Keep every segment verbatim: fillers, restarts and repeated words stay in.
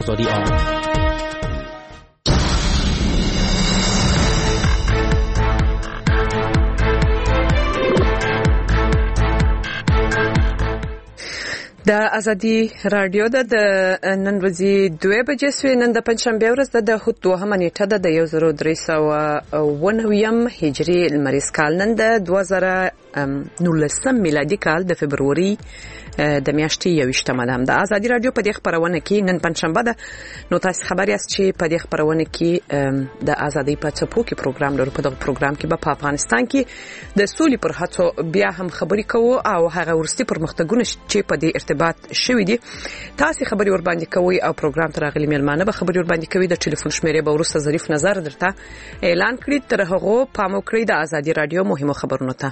اقتصادی آن. د ازادي رادیو د نن ورځې دوه بجې سوې. نن د پنځشنبه ورځ د د دوهمه نیټه د یو زر درې سوه اوه نوي هجري لمریز کال. نن د دوه زره نولسم میلادي کال د فبروري د میاشتې یوویشتمه ده. د ازادي رادیو په دې خبرونه کې نن پنځشنبه ده، نو تاسو خبر یاست چې په دې خبرونه کې د ازادي په څپو کې پروګرام لرو. په دغه پروګرام کې به په افغانستان کې د سولې پر هڅو بیا هم خبرې کوو او هغه ورستي پرمختګونه چې په دې ارتباط شوي دي تاسو خبري ور باندې کوي او پروګرام تر غلي ملمانه به خبري ور باندې کوي. د ټلیفون شمیرې به ورسته ظریف نظر درته اعلان کړی. تر هغه پام وکړئ د ازادي رادیو مهمه خبرونه ته.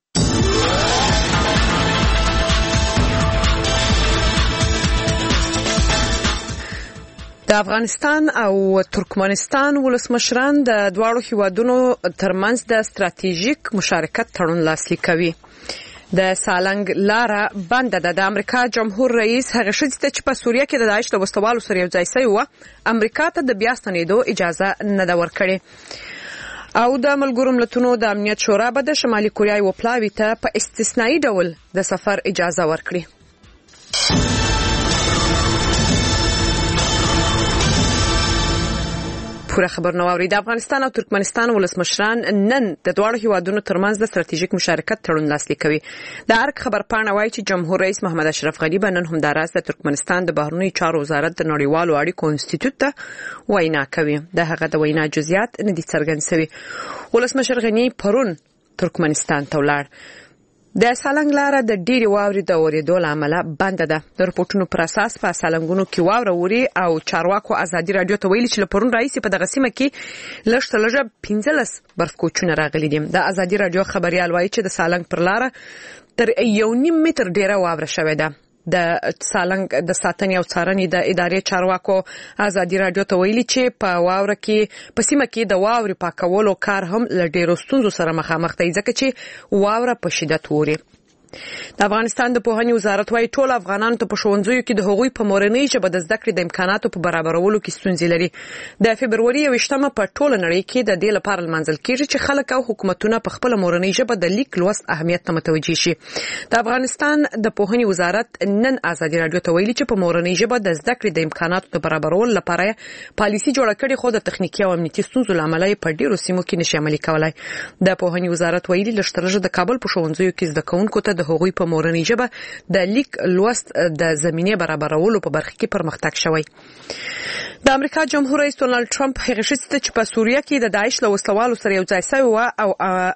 د افغانستان او ترکمنستان ولسمشران د دواړو هیوادونو ترمنځ د ستراتیژیک مشارکت تړون لاسلیک کوي. د سالنګ لاره بند ده. د امریکا جمهور رئیس هغه شخص چې په سوریه کې د داعش له وسوالو سره یو ځای شوی و امریکا ته د بیا ستنېدو اجازه نه ده ورکړې. او د ملګرو ملتونو د امنیت شورا به د شمالي کوریا یو پلاوي ته په استثنایی ډول د سفر اجازه ورکړي. پوره خبر نو اوري. د افغانستان او ترکمنستان ولسمشران نن د دواړو هیوادونو ترمنځ د ستراتیژیک مشارکت تړون لاسلیک کوي. د ارګ خبر پاڼه وايي چې جمهور رئیس محمد اشرف غنی به نن هم د راز د ترکمنستان د بهرنیو چارو وزارت د نړیوالو اړیکو انسټیټیوټ ته وینا کوي. د هغه د وینا جزئیات نه دي څرګند شوي. ولسمشر غنی پرون ترکمنستان ته ولاړ. د سالنګ لاره د ډېری واورې د اورېدو له امله بنده ده. د رپورټونو پر اساس په سالنګونو کې واوره وري او چارواکو ازادي رادیو ته ویلي چې پرون رئیس په دغه سیمه کې لږ څه لږه پنځلس برفکوچونه راغلي دي. د ازادي رادیو خبريال وایي چې د سالنګ پر لاره تر یو نیم متر ډیره واوره شوې ده. د سالنګ د ساتنې او څارنې د ادارې چارواکو ازادي رادیو ته ویلي چې په واوره کې په سیمه کې د واورې پاکولو کار هم له ډیرو ستونزو سره مخامخ دی ځکه چې واوره په شدت ووري. د افغانستان د پوهنې وزارت وايي ټول افغانانو ته په ښوونځیو کې د هغوی په مورنۍ ژبه د زده کړې د امکاناتو په برابرولو کې ستونزې لري. د فبروري یوویشتمه په ټوله نړۍ کې د دې لپاره لمانځل کېږي چې خلک او حکومتونه په خپل مورنۍ ژبه د لیک لوست اهمیت ته متوجي شي. د افغانستان د پوهنې وزارت نن ازادي رادیو ته ویلي چې په مورنۍ ژبه د زده کړې د امکاناتو د برابرولو لپاره پالیسي جوړه کړې خو د تخنیکي او امنیتي ستونزو لامل په ډیرو سیمو کې نشي عملي کولای. د پوهنې وزارت ویلي لږترلږه د کابل په ښوونځیو کې زده کوونکو ته د هغوی په مورنۍ ژبه د لیک لوست د زمینه برابرولو په برخه کې پرمختګ شوی. د امریکا جمهور رئیس ډونالد ټرمپ هغه شخص چې په سوریه کې د داعش له وسوالو سره یو ځای شوی و او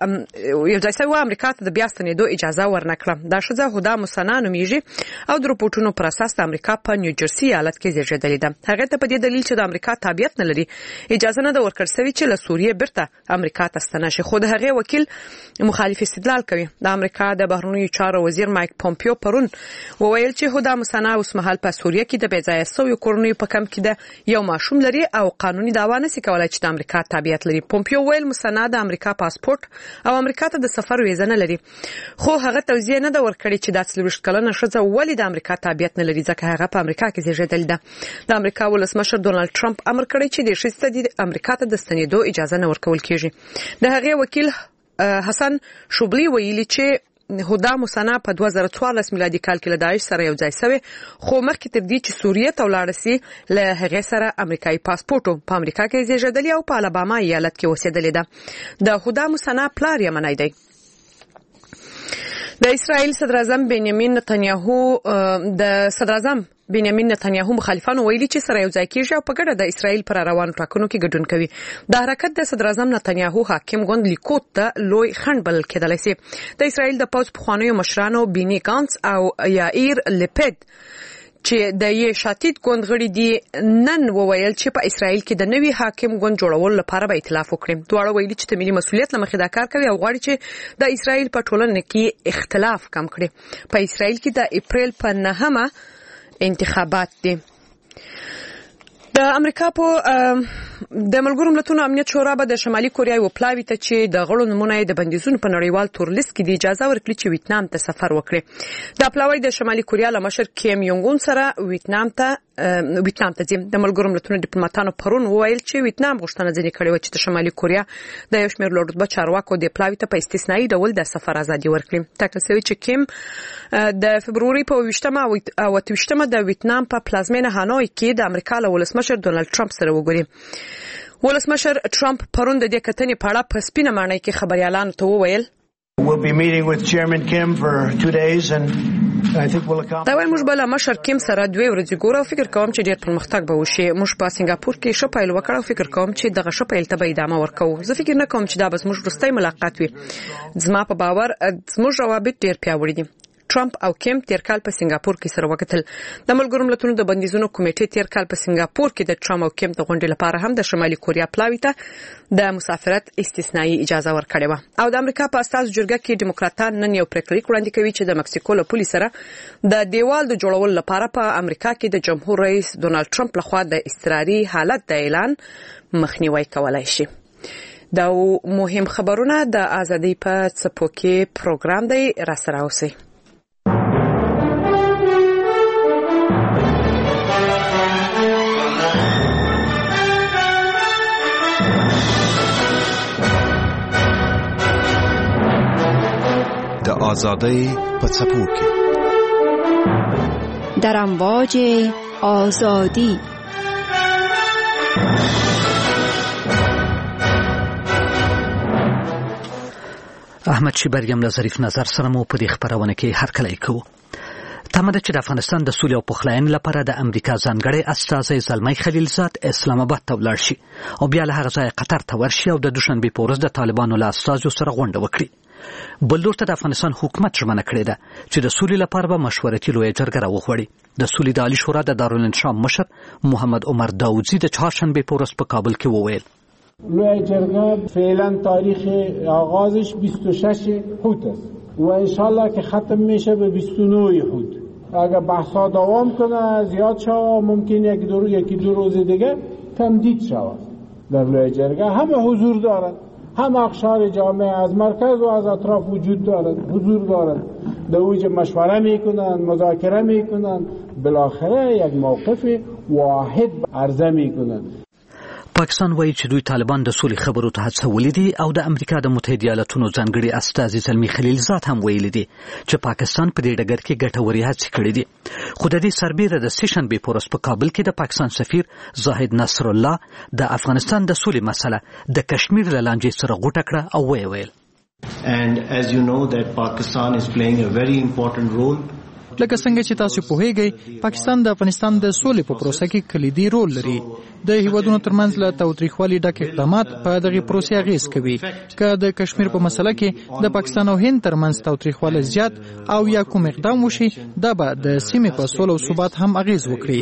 یو ځای شوی امریکا ته د بیا ستنېدو اجازه ورنکړه. دا شزه هدا مسنا نومیږي او د رپورټونو پر اساس د امریکا په نیوجرسي ایالت کې زیږیدلې ده. هغه ته په دې دلیل چې د امریکا تابعیت نه لري اجازه نه ده ورکړل شوې چې له سوریه بیرته امریکا ته ستنه شي. خو د هغه وکیل مخالف استدلال کوي. د امریکا د بهرنیو چارو وزیر مایک پومپیو پرون وویل چې هدا مسنا اوس مهال په سوریه کې د بېځایه سوي کورنیو په کم کې د یو ماشوم لري او قانوني دعوا نشي کولای چې د امریکا تابعیت لري. پومپیو ویل مسنا د امریکا پاسپورت او امریکا ته د سفر ویزه نه لري. خو هغه توضیح نه ده ورکړې چې د څلوېښت کلنه ښځه ولې د امریکا تابعیت نه لري ځکه هغه په امریکا کې زیږیدلې ده. د امریکا ولسمشر ډونالد ټرمپ امر کړی چې د ښځې د امریکا ته د ستنېدو اجازه نه ورکول کیږي. د هغه وکیل حسن شوبلی ویلي چې هدا مسنا په دوه زره څوارلس میلادي کال کې له داعش سره یو ځای شوی خو مخکې تر دې چې سوریه ته ولاړ شي له هغه سره امریکایي پاسپورت په امریکا کې زیږیدلی او په الاباما ایالت کې اوسېدلی ده. د هدا مسنا پلار یمنی دی. د اسرائیل صدر اعظم بنیامین نتنیاهو د صدر اعظم بنیامین نتنیاهو مخالفانو ویلي چې سره یو ځای کېږي او په ګډه د اسرائیل پر روانو ټاکنو کې ګډون کوي. د حرکت د صدر اعظم نتنیاهو حاکم غوند لیکوت ته لوی خنډ بلل کېدلی شي. د اسرائیل د پوځ پخوانیو مشرانو بینی گانس او یائیر لپید چې د یې شاتید ګوند غړي دي نن وویل چې په اسرائیل کې د نوي حاکم ګوند جوړولو لپاره به ائتلاف وکړي. دواړه ویلي چې د ملي مسؤلیت لمخې دا کار کوي او غواړي چې د اسرائیل په ټولنه کې اختلاف کم کړي. په اسرائیل کې د اپریل په نهمه انتخابات دي. د امریکا په د ملګرو ملتونو امنیت شورا به د شمالي کوریا یو پلاوي ته چې د غړو نمونه د بندیزونو په نړیوال تور لیست کې د اجازه ورکړي چې ویتنام ته سفر وکړي. د پلاوي د شمالي کوریا له مشر کیم یونګ اون سره ویتنام ته ویتنام ته ځي. د ملګرو ملتونو ډیپلوماټانو پرون وویل چې ویتنام غوښتنه ځنې کړې و چې د شمالي کوریا د یو شمېر لوړرتبه چارواکو د پلاوي ته په استثنایی ډول د سفر ازادي ورکړي. ټاکل شوی چې کیم د فبروري په ویشتمه او اتویشتمه د ویتنام په پلازمینه هانوی کې د امریکا له ولسمشر ډونالد ټرمپ سره وګوري. ولسمشر ټرمپ پرون د دې کتنې په اړه په سپینه ماڼۍ کې خبريالانو ته وویل We'll be meeting with Chairman Kim for two days and I think we'll accomplish. دا ویل موږ بل مشر کیم سره دوه ورځې ګورو او فکر کوم چې ډېر پرمختګ به وشي. موږ په سنگاپور کې ښه پیل وکړ او فکر کوم چې دغه ښه پیل ته به ادامه ورکوو. زه فکر نه کوم چې دا بس موږ وروستۍ ملاقات وي. زما په باور زموږ روابط ډېر پیاوړي دي. ټرمپ او کیم تیر کال په سنگاپور کې سره وکتل. د ملګرو ملتونو د بندیزونو کمیټې تیر کال په سنگاپور کې د ټرمپ او کیم د غونډې لپاره هم د شمالي کوریا پلاوي ته د مسافرت استثنایی اجازه ورکړې و. او د امریکا په اساس جرګه کې ډیموکراټان نن یو پریکړه وړاندې کوي چې د مکسیکو له پولیس سره د دیوال د جوړولو لپاره په امریکا کې د جمهور رئیس ډونالد ټرمپ لخوا د اضطراري حالت د اعلان مخنیوي کولای شي. دا مهم خبرونه د ازادي په څپو کې پروګرام دی. را سره اوسئ. د آزادۍ په څپو کې در امواج آزادی احمد شیبریم له ظریف نظر سره مو په دې خبرونه کې هرکلی کوو. تمه ده چې د افغانستان د سولې او پخلاینې لپاره د امریکا ځانګړی استازی زلمی خلیلزاد اسلام آباد ته ولاړ شي او بیا له هغه ځایه قطر ته ورشي او د دوشنبې په ورځ د طالبانو له استازو سره غونډه وکړي. بل لور ته د افغانستان حکومت ژمنه کړې ده چې د سولې لپاره به مشورتي لویه جرګه راوغواړي. د سولې د عالي شورا د دارالانشا مشر محمد عمر داودزي د چهارشنبه په ورځ په کابل کې وویل لویه جرګه فعلا تاریخ آغازش بیست و شش حوت است و انشالله که ختم میشه به بیست و نه حوت. اگر بحثا دوام کنه زیاد شود ممکن یک دو یکی دو روز دیگه تمدید شود. در لویه جرگه همه حضور دارند، هم اقشار جامعه از مرکز و از اطراف وجود دارند، حضور دارند، در اوج مشوره میکنند، مذاکره میکنند، بالاخره یک موقف واحد عرضه میکنند. پاکستان وایي چې دوی طالبان د سولې خبرو ته هڅولي دي او د امریکا د متحده ایالاتونو ځانګړي استازي زلمی خلیلزاد هم ویلي دي چې پاکستان په دې ډګر کې ګټورې هڅې کړې دي. خو د دې سربیره د سه شنبې په ورځ په کابل کې د پاکستان سفیر زاهد نصر الله د افغانستان د سولې مسله د کشمیر له لانجې سره غوټه کړه او ویې ویل And as you know that Pakistan is playing a very important role. لکه څنګه چې تاسو پوهیږئ پاکستان د افغانستان د سولې په پروسه کې کلیدي رول لري. د هیوادونو ترمنځ له تاوتریخوالي ډک اقدامات په دغه پروسه اغیز کوي. که د کشمیر په مسله کې د پاکستان او هند ترمنځ تاوتریخوالی زیات او یا کوم اقدام وشي دا به د سیمې په سوله او ثبات هم اغیز وکړي.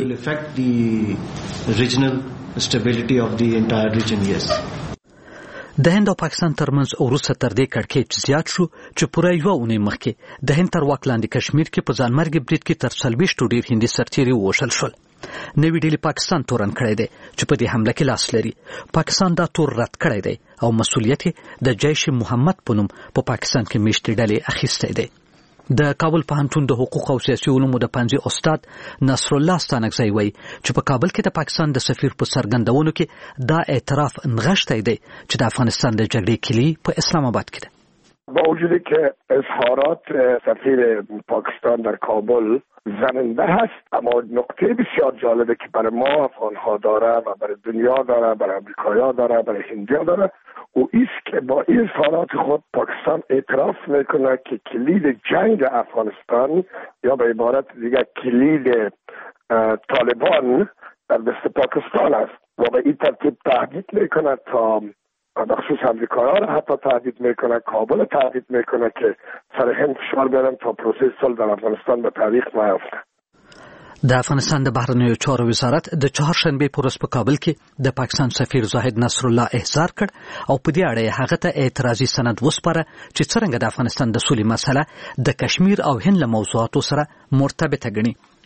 د هند او پاکستان ترمنځ وروسته تر دې کړکېچ زیات شو چې پوره یوه اونۍ مخکې د هند تر واک لاندې کشمیر کې په ځانمرګي برید کې تر څلوېښتو ډېر هندي سرتیري ووژل شول. نوې ډلې پاکستان تورن کړی دی چې په دې حمله کې لاس لري. پاکستان دا تور رد کړی دی او مسؤلیت د جیش محمد په نوم په پاکستان کې میشتې ډلې اخیستی دی. د کابل پوهنتون د حقوق او سیاسي علومو د پنځه استاد نصر الله ستانکزی وایي چې په کابل کې د پاکستان د سفیر په څرګندونو کې دا اعتراف نغښتی دی چې د افغانستان د جګړې کلي په اسلام آباد کې ده. با وجودی که اظهارات سفیر پاکستان در کابل زننده هست اما نقطه بسیار جالبه که برای ما افغانها داره و برای دنیا داره، برای امریکایی‌ها داره، برای هندی‌ها داره او ایست که با این اظهارات خود پاکستان اعتراف میکنه که کلید جنگ افغانستان یا به عبارت دیگه کلید طالبان در دست پاکستان است و به این ترتیب تهدید میکنه تا بخصوص امریکایی‌ها را حتی تهدید میکنه، کابل تهدید میکنه که سر هند فشار بیارن تا پروسه صلح در افغانستان به تعریق نیفته. د افغانستان د بهرنیو چارو وزارت د چهارشنبې په ورځ په کابل کې د پاکستان سفیر زاهد نصر الله احضار کړ او په دې اړه هغه ته اعتراضي سند وسپاره چې څرنګه د افغانستان د سولې مسله د کشمیر او هند له موضوعاتو سره مرتبطه ګڼي.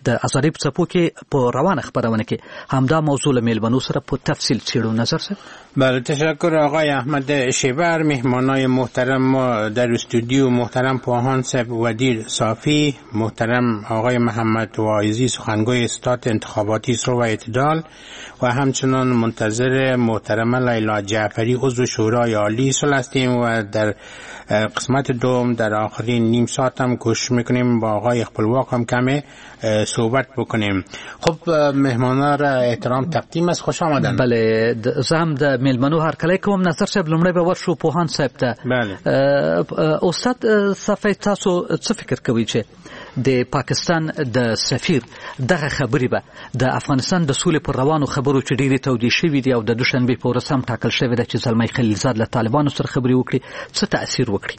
د ازادي په څپو کې په روانه خبرونه کې همدا موضوع له میلمنو سره په تفصیل څېړو. نظر سره بله تشکر آقای احمد شیبر. مهمانای محترم ما در استودیو محترم پوهان صاحب ودیر صافی، محترم آقای محمد واعظی سخنگوی استاد انتخاباتی سرو و اعتدال و همچنان منتظر محترم لیلا جعفری عضو شورای عالی صلح هستیم و در قسمت دوم در آخرین نیم ساعت هم کوشش میکنیم با آقای خپلواک هم کمی صحبت بکنیم. خب مهمانا را احترام تقدیم است، خوش آمدن. بله زه هم د میلمنو هرکلی کوم. نظر صاحب لومړی به ورشو پوهان صاحب ته. بله استاد صفی تاسو څه فکر کوئ چې د پاکستان د سفیر دغه خبرې به د افغانستان د سولې پر روانو خبرو چې ډېرې تودې شوي دي او د دوشنبې په ورځ هم ټاکل شوې ده چې زلمی خلیلزاد له طالبانو سره خبرې وکړي څه تأثیر وکړي؟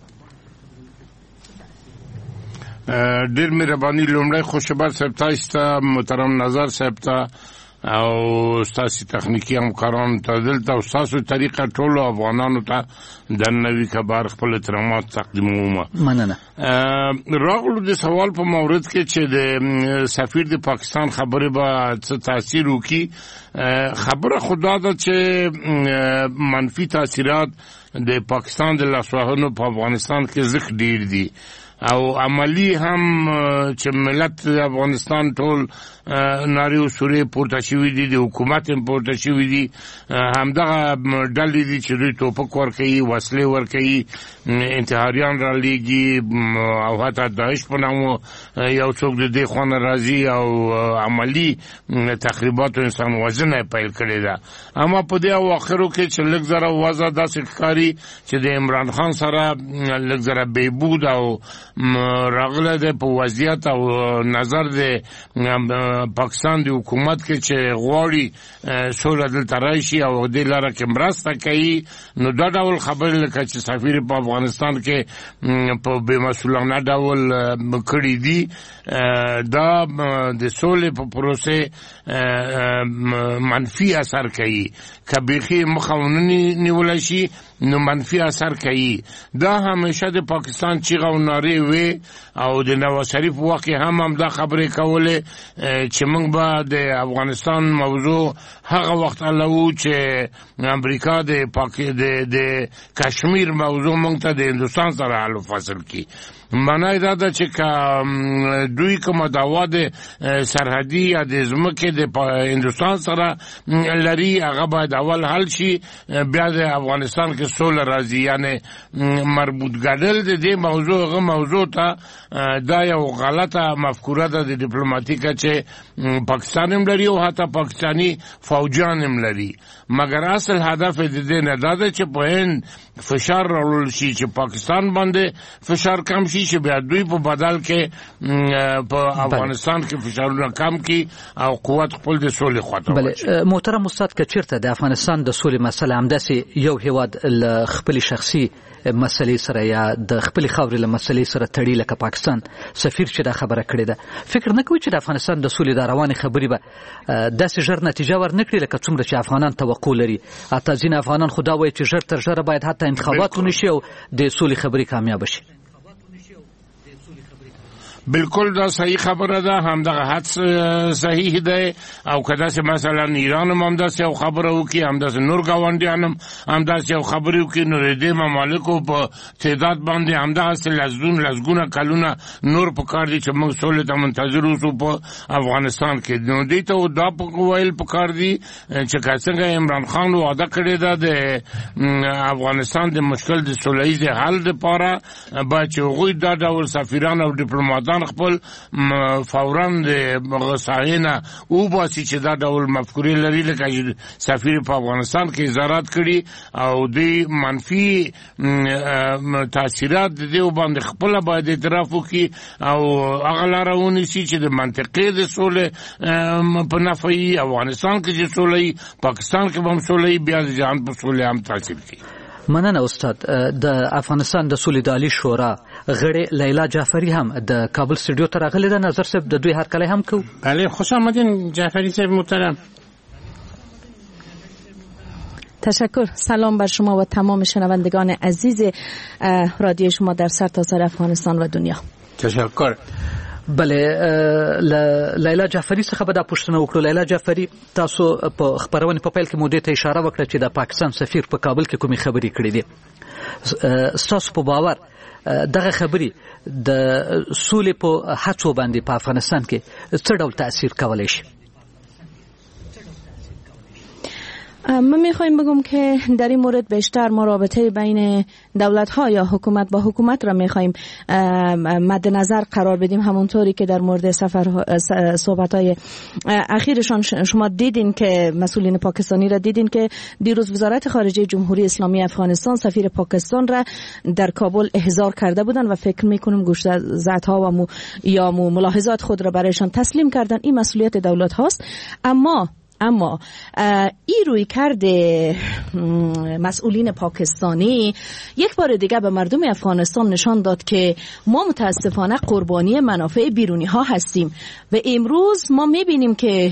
ډېر مهرباني. لومړی خوشبر صاحب تاسو ته، محترم نظر صاحب ته او ستاسو تخنیکی همکارانو ته، دلته او ستاسو طریقه ټولو افغانانو ته د نوي کبار خپل احترامات تقدیموم. مننه. راغلو د سوال په مورد کې چې د سفیر د پاکستان خبره به څه تاثیر وکړي. خبره خدا ده چې منفي تاثیرات د پاکستان د لاسوهنو په افغانستان کې زخ ډیر دي او عملی هم چې ملت افغانستان ټول ناری او سوري پورته شوی دي، د حکومت هم پورته شوی دي، همدغه ډلې دي چې دوی توپک ورکوي، وسلې ورکوي، انتحاریان را لیږي او حتی داعش په نامو یو څوک د دې خوا راځي او عملی تخریبات او انسان وژنه پیل کړې ده. اما په دې اواخرو کې چې لږ زره وضع داسې ښکاري چې د عمران خان سره لږ زره بهبود او راغله ده په وضعیت او نظر د پاکستان د حکومت کې چې غواړي سوله دلته راشي او دې لاره کې مرسته کوي. نو دا ډول خبرې لکه چې سفیر په افغانستان کې په بې مسؤلانه ډول کړي دي، دا د سولې په پروسې منفي اثر کوي. که بیخي مخه ونه نیولی شي نو منفي اثر کوي. دا همیشه د پاکستان چیغه او نارې وي او د نواز شریف وخت هم هم دا خبرې کولې چې موږ به د افغانستان موضوع هغه وخت الو چې امریکا د پاک د د کشمیر موضوع موږ ته د هندوستان سره حل فصل کی. معنی دا ده چې دوی کومه دعوا د سرحدي یا د ځمکې د هندوستان سره لري هغه باید اول حل شي، بیا د افغانستان کې سوله راځي. یعنی مربوط ګډل د دې موضوع هغه موضوع ته دا یو غلطه مفکوره ده د ډیپلوماټیکه چې پاکستان هم لري او حتی پاکستانی فوجان هم لري، مګر اصل هدف د دې نه دا ده چې په هند فشار راوړل شي چې پاکستان باندې فشار کم شي چې بیا دوی په بدل کې په افغانستان کې فشارونه کم کی او قوت خپل د سولې خواته واچي. بله محترم استاد که چیرته د افغانستان د سولې مسله همداسې یو هیواد له خپلې شخصي مسلې سره یا د خپلې خاورې له مسلې سره تړي لکه پاکستان سفیر چې دا خبره کړې ده، فکر نه کوي چې د افغانستان د سولې د روانې خبرې به داسې ژر نتیجه ورنکړي لکه څومره چې افغانان توقع لري؟ حتی ځینې افغانان خو دا وایي چې ژر تر ژره باید حتی انتخابات ونشي او د سولې خبرې کامیابه شي. بالکل دا صحیح خبره ده، همدغه حد صحیح ده. او کدا چې مثلا ایران هم همداسې یو خبره وکړي، همداسې نور ګاونډیان هم همداسې یو خبرې وکړي، نو د دې ممالکو په تعداد باندې همدغسې لسګون لسګونه کلونه نور پکار دي چې موږ سولې ته منتظر اوسو په افغانستان کې. نو دې ته دا ویل پکار دي چې که څنګه عمران خان وعده کړې ده د افغانستان د مشکل د سوله ییز حل دپاره باید چې هغوی دا ډول سفیران او ډیپلوماتان خپل فوراً د ساحې نه وباسي چې دا ډول مفکورې لري لکه سفیر په افغانستان کې اظهارات کړي او د منفي تاثیرات د دې باندې خپله باید اعتراف وکړي او هغه لاره ونیسي چې د منطقې د سولې په نفع یي، افغانستان کې چې سوله یي، پاکستان کې به هم سوله یي، بیا د جهان په سولې هم تاثیر کوي. مننه استاد. د افغانستان د سولې د عالی شورا غړې لیلا جعفری هم د کابل استودیو ته راغلې ده. نظر صاحب د دوی هرکلی هم کوو. بله خوش آمدین جعفری صاحب محترم. تشکر. سلام بر شما و تمام شنوندگان عزیز رادیو شما در سرتاسر افغانستان و دنیا. تشکر. بله لیلا جعفری څخه به دا پوښتنه وکړو. لیلا جعفری، تاسو په خبرونې په پیل کې مو دې ته اشاره وکړه چې د پاکستان سفیر په کابل کې کومې خبرې کړې دي. ستاسو په باور دغه خبرې د سولې په هڅو باندې په افغانستان کې څه ډول تاثیر کولی شي؟ من میخوایم بگم که در این مورد بیشتر ما رابطه بین دولت ها یا حکومت با حکومت را میخوایم مد نظر قرار بدیم، همونطوری که در مورد سفر صحبت های اخیرشان شما دیدین که مسئولین پاکستانی را دیدین که دیروز وزارت خارجه جمهوری اسلامی افغانستان سفیر پاکستان را در کابل احضار کرده بودن و فکر میکنم گوشزد ها و مو یا مو ملاحظات خود را برایشان تسلیم کردن. این مسئولیت دولت هاست. اما اما این روی کرده مسئولین پاکستانی یک بار دیگه به مردم افغانستان نشان داد که ما متاسفانه قربانی منافع بیرونی ها هستیم و امروز ما میبینیم که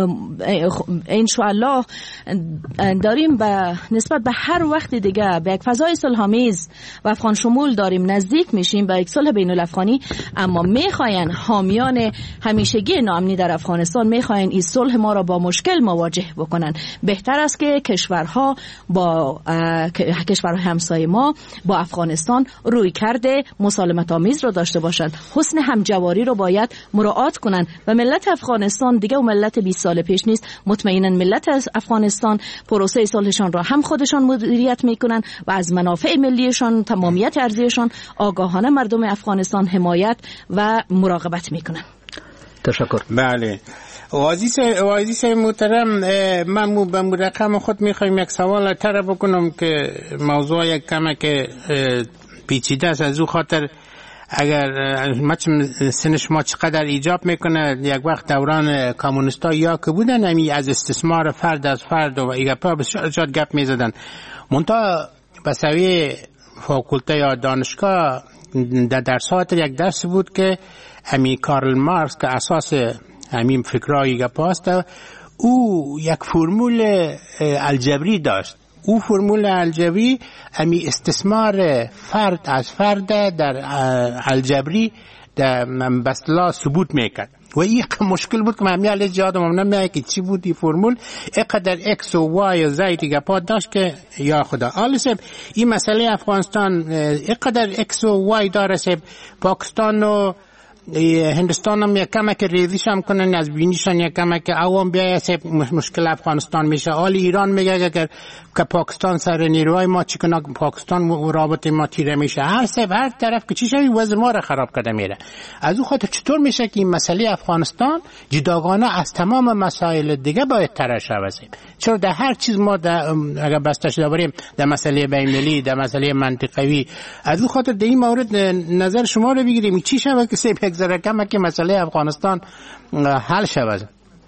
انشاءالله داریم به نسبت به هر وقت دیگه به یک فضای صلح‌آمیز و افغان شمول داریم نزدیک میشیم به یک صلح بین الافغانی. اما میخواین حامیان همیشگی ناامنی در افغانستان میخواین این صلح ما را با مشکل مواجه بکنن. بهتر است که کشورها با کشورهای همسایه ما با افغانستان روی کرده مسالمت آمیز رو داشته باشند. حسن همجواری رو باید مراعات کنن و ملت افغانستان دیگه و ملت بیست سال پیش نیست. مطمئنا ملت افغانستان پروسه صلحشان را هم خودشان مدیریت میکنن و از منافع ملیشان، تمامیت ارضیشان آگاهانه مردم افغانستان حمایت و مراقبت میکنن. تشکر. بله. عزیز محترم، من به مرقم خود میخوایم یک سوال تر بکنم که موضوع یک کمه که پیچیده است. از او خاطر اگر سن شما چقدر ایجاب میکنه، یک وقت دوران کمونیستا یا که بودن همی از استثمار فرد از فرد و ایگه پا بسیار گپ میزدن. منتها به سوی فاکولته یا دانشگاه در درسات یک درس بود که همی کارل مارکس که اساس همین فکرایی که پاسته، او یک فرمول الجبری داشت. او فرمول الجبری همی استثمار فرد از فرد در الجبری در بسلا ثبوت میکرد و این مشکل بود که من همیال جادم هم نمیایی که چی بود این فرمول. اقدر اکس و وای و زیدی که پاد داشت که یا خدا آل سب این مسئله افغانستان اقدر اکس و وای داره سب پاکستان و هندوستان هم یک کمک ریزیش هم کنن از بینیشان یک کمک عوام بیایه سب مشکل افغانستان میشه. حال ایران میگه که که پاکستان سر نیروهای ما چی کنه پاکستان رابطه ما تیره میشه. هر سب هر طرف که چی شوی وضع ما را خراب کرده میره. از اون خاطر چطور میشه که این مسئله افغانستان جداگانه از تمام مسائل دیگه باید تر شود؟ چرا در هر چیز ما اگر بستش داریم در مسئله بین‌المللی، در مسئله منطقوی، از اون خاطر در این مورد نظر شما رو بگیریم چی شود که سب یک ذره کمه که مسئله افغانستان حل شود؟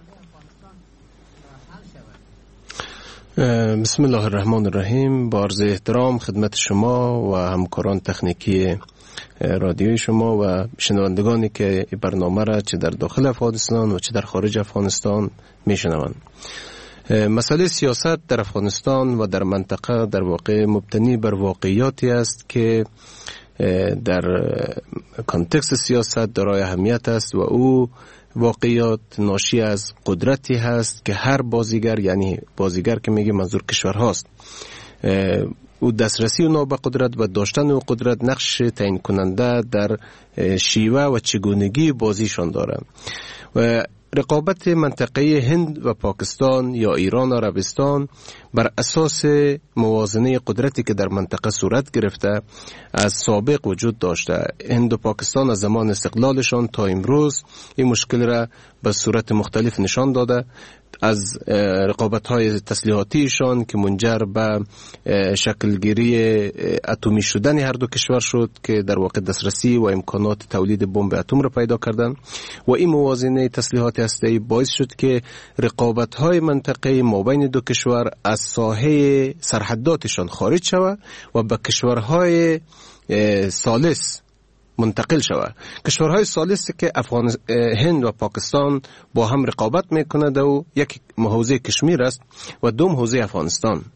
بسم الله الرحمن الرحیم. با عرض احترام خدمت شما و همکاران تکنیکی رادیوی شما و شنوندگانی که برنامه را چه در داخل افغانستان و چه در خارج افغانستان میشنوند. مسئله سیاست در افغانستان و در منطقه در واقع مبتنی بر واقعیاتی است که در کانتکست سیاست دارای اهمیت است و او واقعیات ناشی از قدرتی هست که هر بازیگر، یعنی بازیگر که میگه منظور کشور هاست، او دسترسی اونا به قدرت و داشتن او قدرت نقش تعیین کننده در شیوه و چگونگی بازیشان داره. و رقابت منطقه هند و پاکستان یا ایران و عربستان بر اساس موازنه قدرتی که در منطقه صورت گرفته از سابق وجود داشته. هند و پاکستان از زمان استقلالشان تا امروز این مشکل را به صورت مختلف نشان داده، از رقابت‌های تسلیحاتیشان که منجر به شکلگیری اتمی شدن هر دو کشور شد که در واقع دسترسی و امکانات تولید بمب اتم را پیدا کردند و این موازنه تسلیحات هسته‌ای باعث شد که رقابت‌های منطقه مابین دو کشور از ساحه سرحداتشان خارج شود و به کشورهای ثالث منتقل شود. کشورهای ثالث که افغان هند و پاکستان با هم رقابت میکنند و یک حوزه کشمیر است و دوم حوزه افغانستان.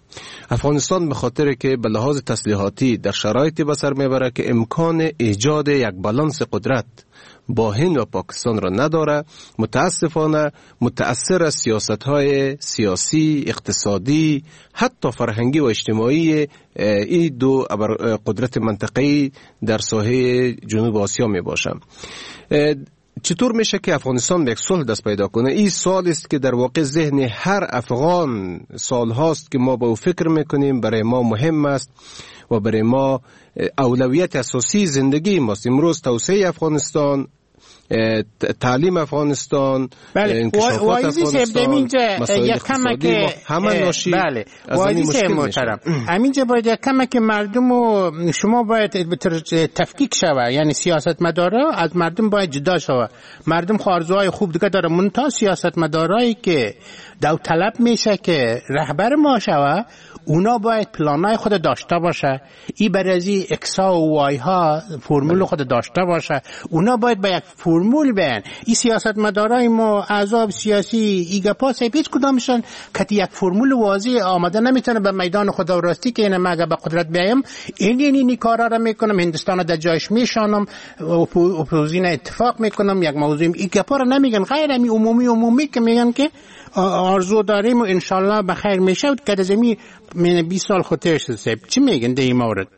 افغانستان به خاطر که به لحاظ تسلیحاتی در شرایطی به سر میبره که امکان ایجاد یک بالانس قدرت با هند و پاکستان را نداره، متاسفانه متأثر از سیاست‌های سیاسی، اقتصادی، حتی فرهنگی و اجتماعی این دو قدرت منطقه‌ای در ساحه جنوب آسیا می باشه. چطور میشه که افغانستان به یک صلح دست پیدا کنه؟ این سوال است که در واقع ذهن هر افغان سال هاست که ما با او فکر میکنیم، برای ما مهم است و برای ما اولویت اساسی زندگی ماست. امروز توسعه افغانستان، تعلیم افغانستان، انکشافات افغانستان، مسائل اقتصادی همه ناشی بله. از این مشکل محترم همینجا باید یک کمک که مردم و شما باید تفکیک شوه، یعنی سیاست مدارا از مردم باید جدا شوه. مردم خارزوهای خوب دیگه داره، منتها سیاست مدارایی که دو طلب میشه که رهبر ما شوه، اونا باید پلانای خود داشته باشه، ای برازی اکسا و وای ها فرمول خود داشته باشه، اونا باید با یک فرمول بیان. ای سیاست مدارای ما احزاب سیاسی ای گپا هیچ کدامشان که یک فرمول واضح آماده نمیتونه به میدان خود راستی که اینه مگه به قدرت بیایم این این این کارا را میکنم، هندستان در جایش میشانم، اپوزیسیون اتفاق میکنم، یک موضوع ای گپا را نمیگن، غیر امی عمومی عمومی که میگن که آرزو داریم و انشالله بخیر میشه و که زمین من بیست سال خودش سیب. چی میگن در این مورد؟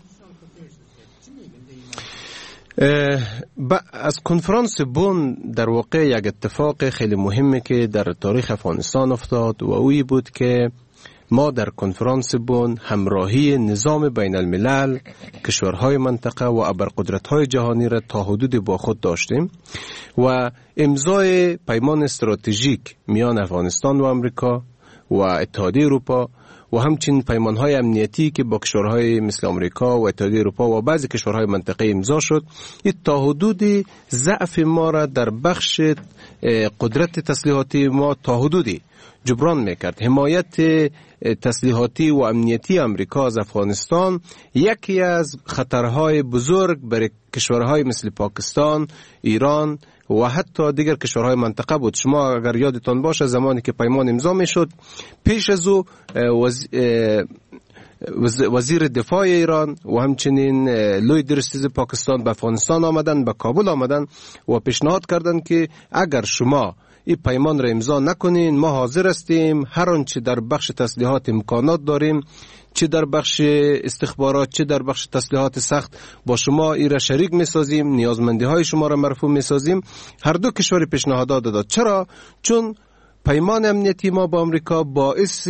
از کنفرانس بن در واقع یک اتفاق خیلی مهمه که در تاریخ افغانستان افتاد و اوی بود که ما در کنفرانس بن همراهی نظام بین الملل، کشورهای منطقه و ابرقدرت‌های جهانی را تا حدود با خود داشتیم و امضای پیمان استراتژیک میان افغانستان و امریکا و اتحادیه اروپا و همچنین پیمانهای امنیتی که با کشورهای مثل امریکا و اتحادیه اروپا و بعضی کشورهای منطقه امضا شد، این تا حدودی ضعف ما را در بخش قدرت تسلیحاتی ما تا حدودی جبران میکرد. حمایت تسلیحاتی و امنیتی امریکا از افغانستان یکی از خطرهای بزرگ برای کشورهای مثل پاکستان، ایران و حتی دیگر کشورهای منطقه بود. شما اگر یادتان باشه زمانی که پیمان امضا میشد، پیش از او وزیر دفاع ایران و همچنین لوی درستیز پاکستان به افغانستان آمدن، به کابل آمدن و پیشنهاد کردند که اگر شما این پیمان را امضا نکنین ما حاضر هستیم هر آنچه در بخش تسلیحات امکانات داریم، چه در بخش استخبارات چه در بخش تسلیحات سخت، با شما این را شریک میسازیم، نیازمندی های شما را مرفوع میسازیم. هر دو کشور پیشنهادات داد. چرا؟ چون پیمان امنیتی ما با امریکا باعث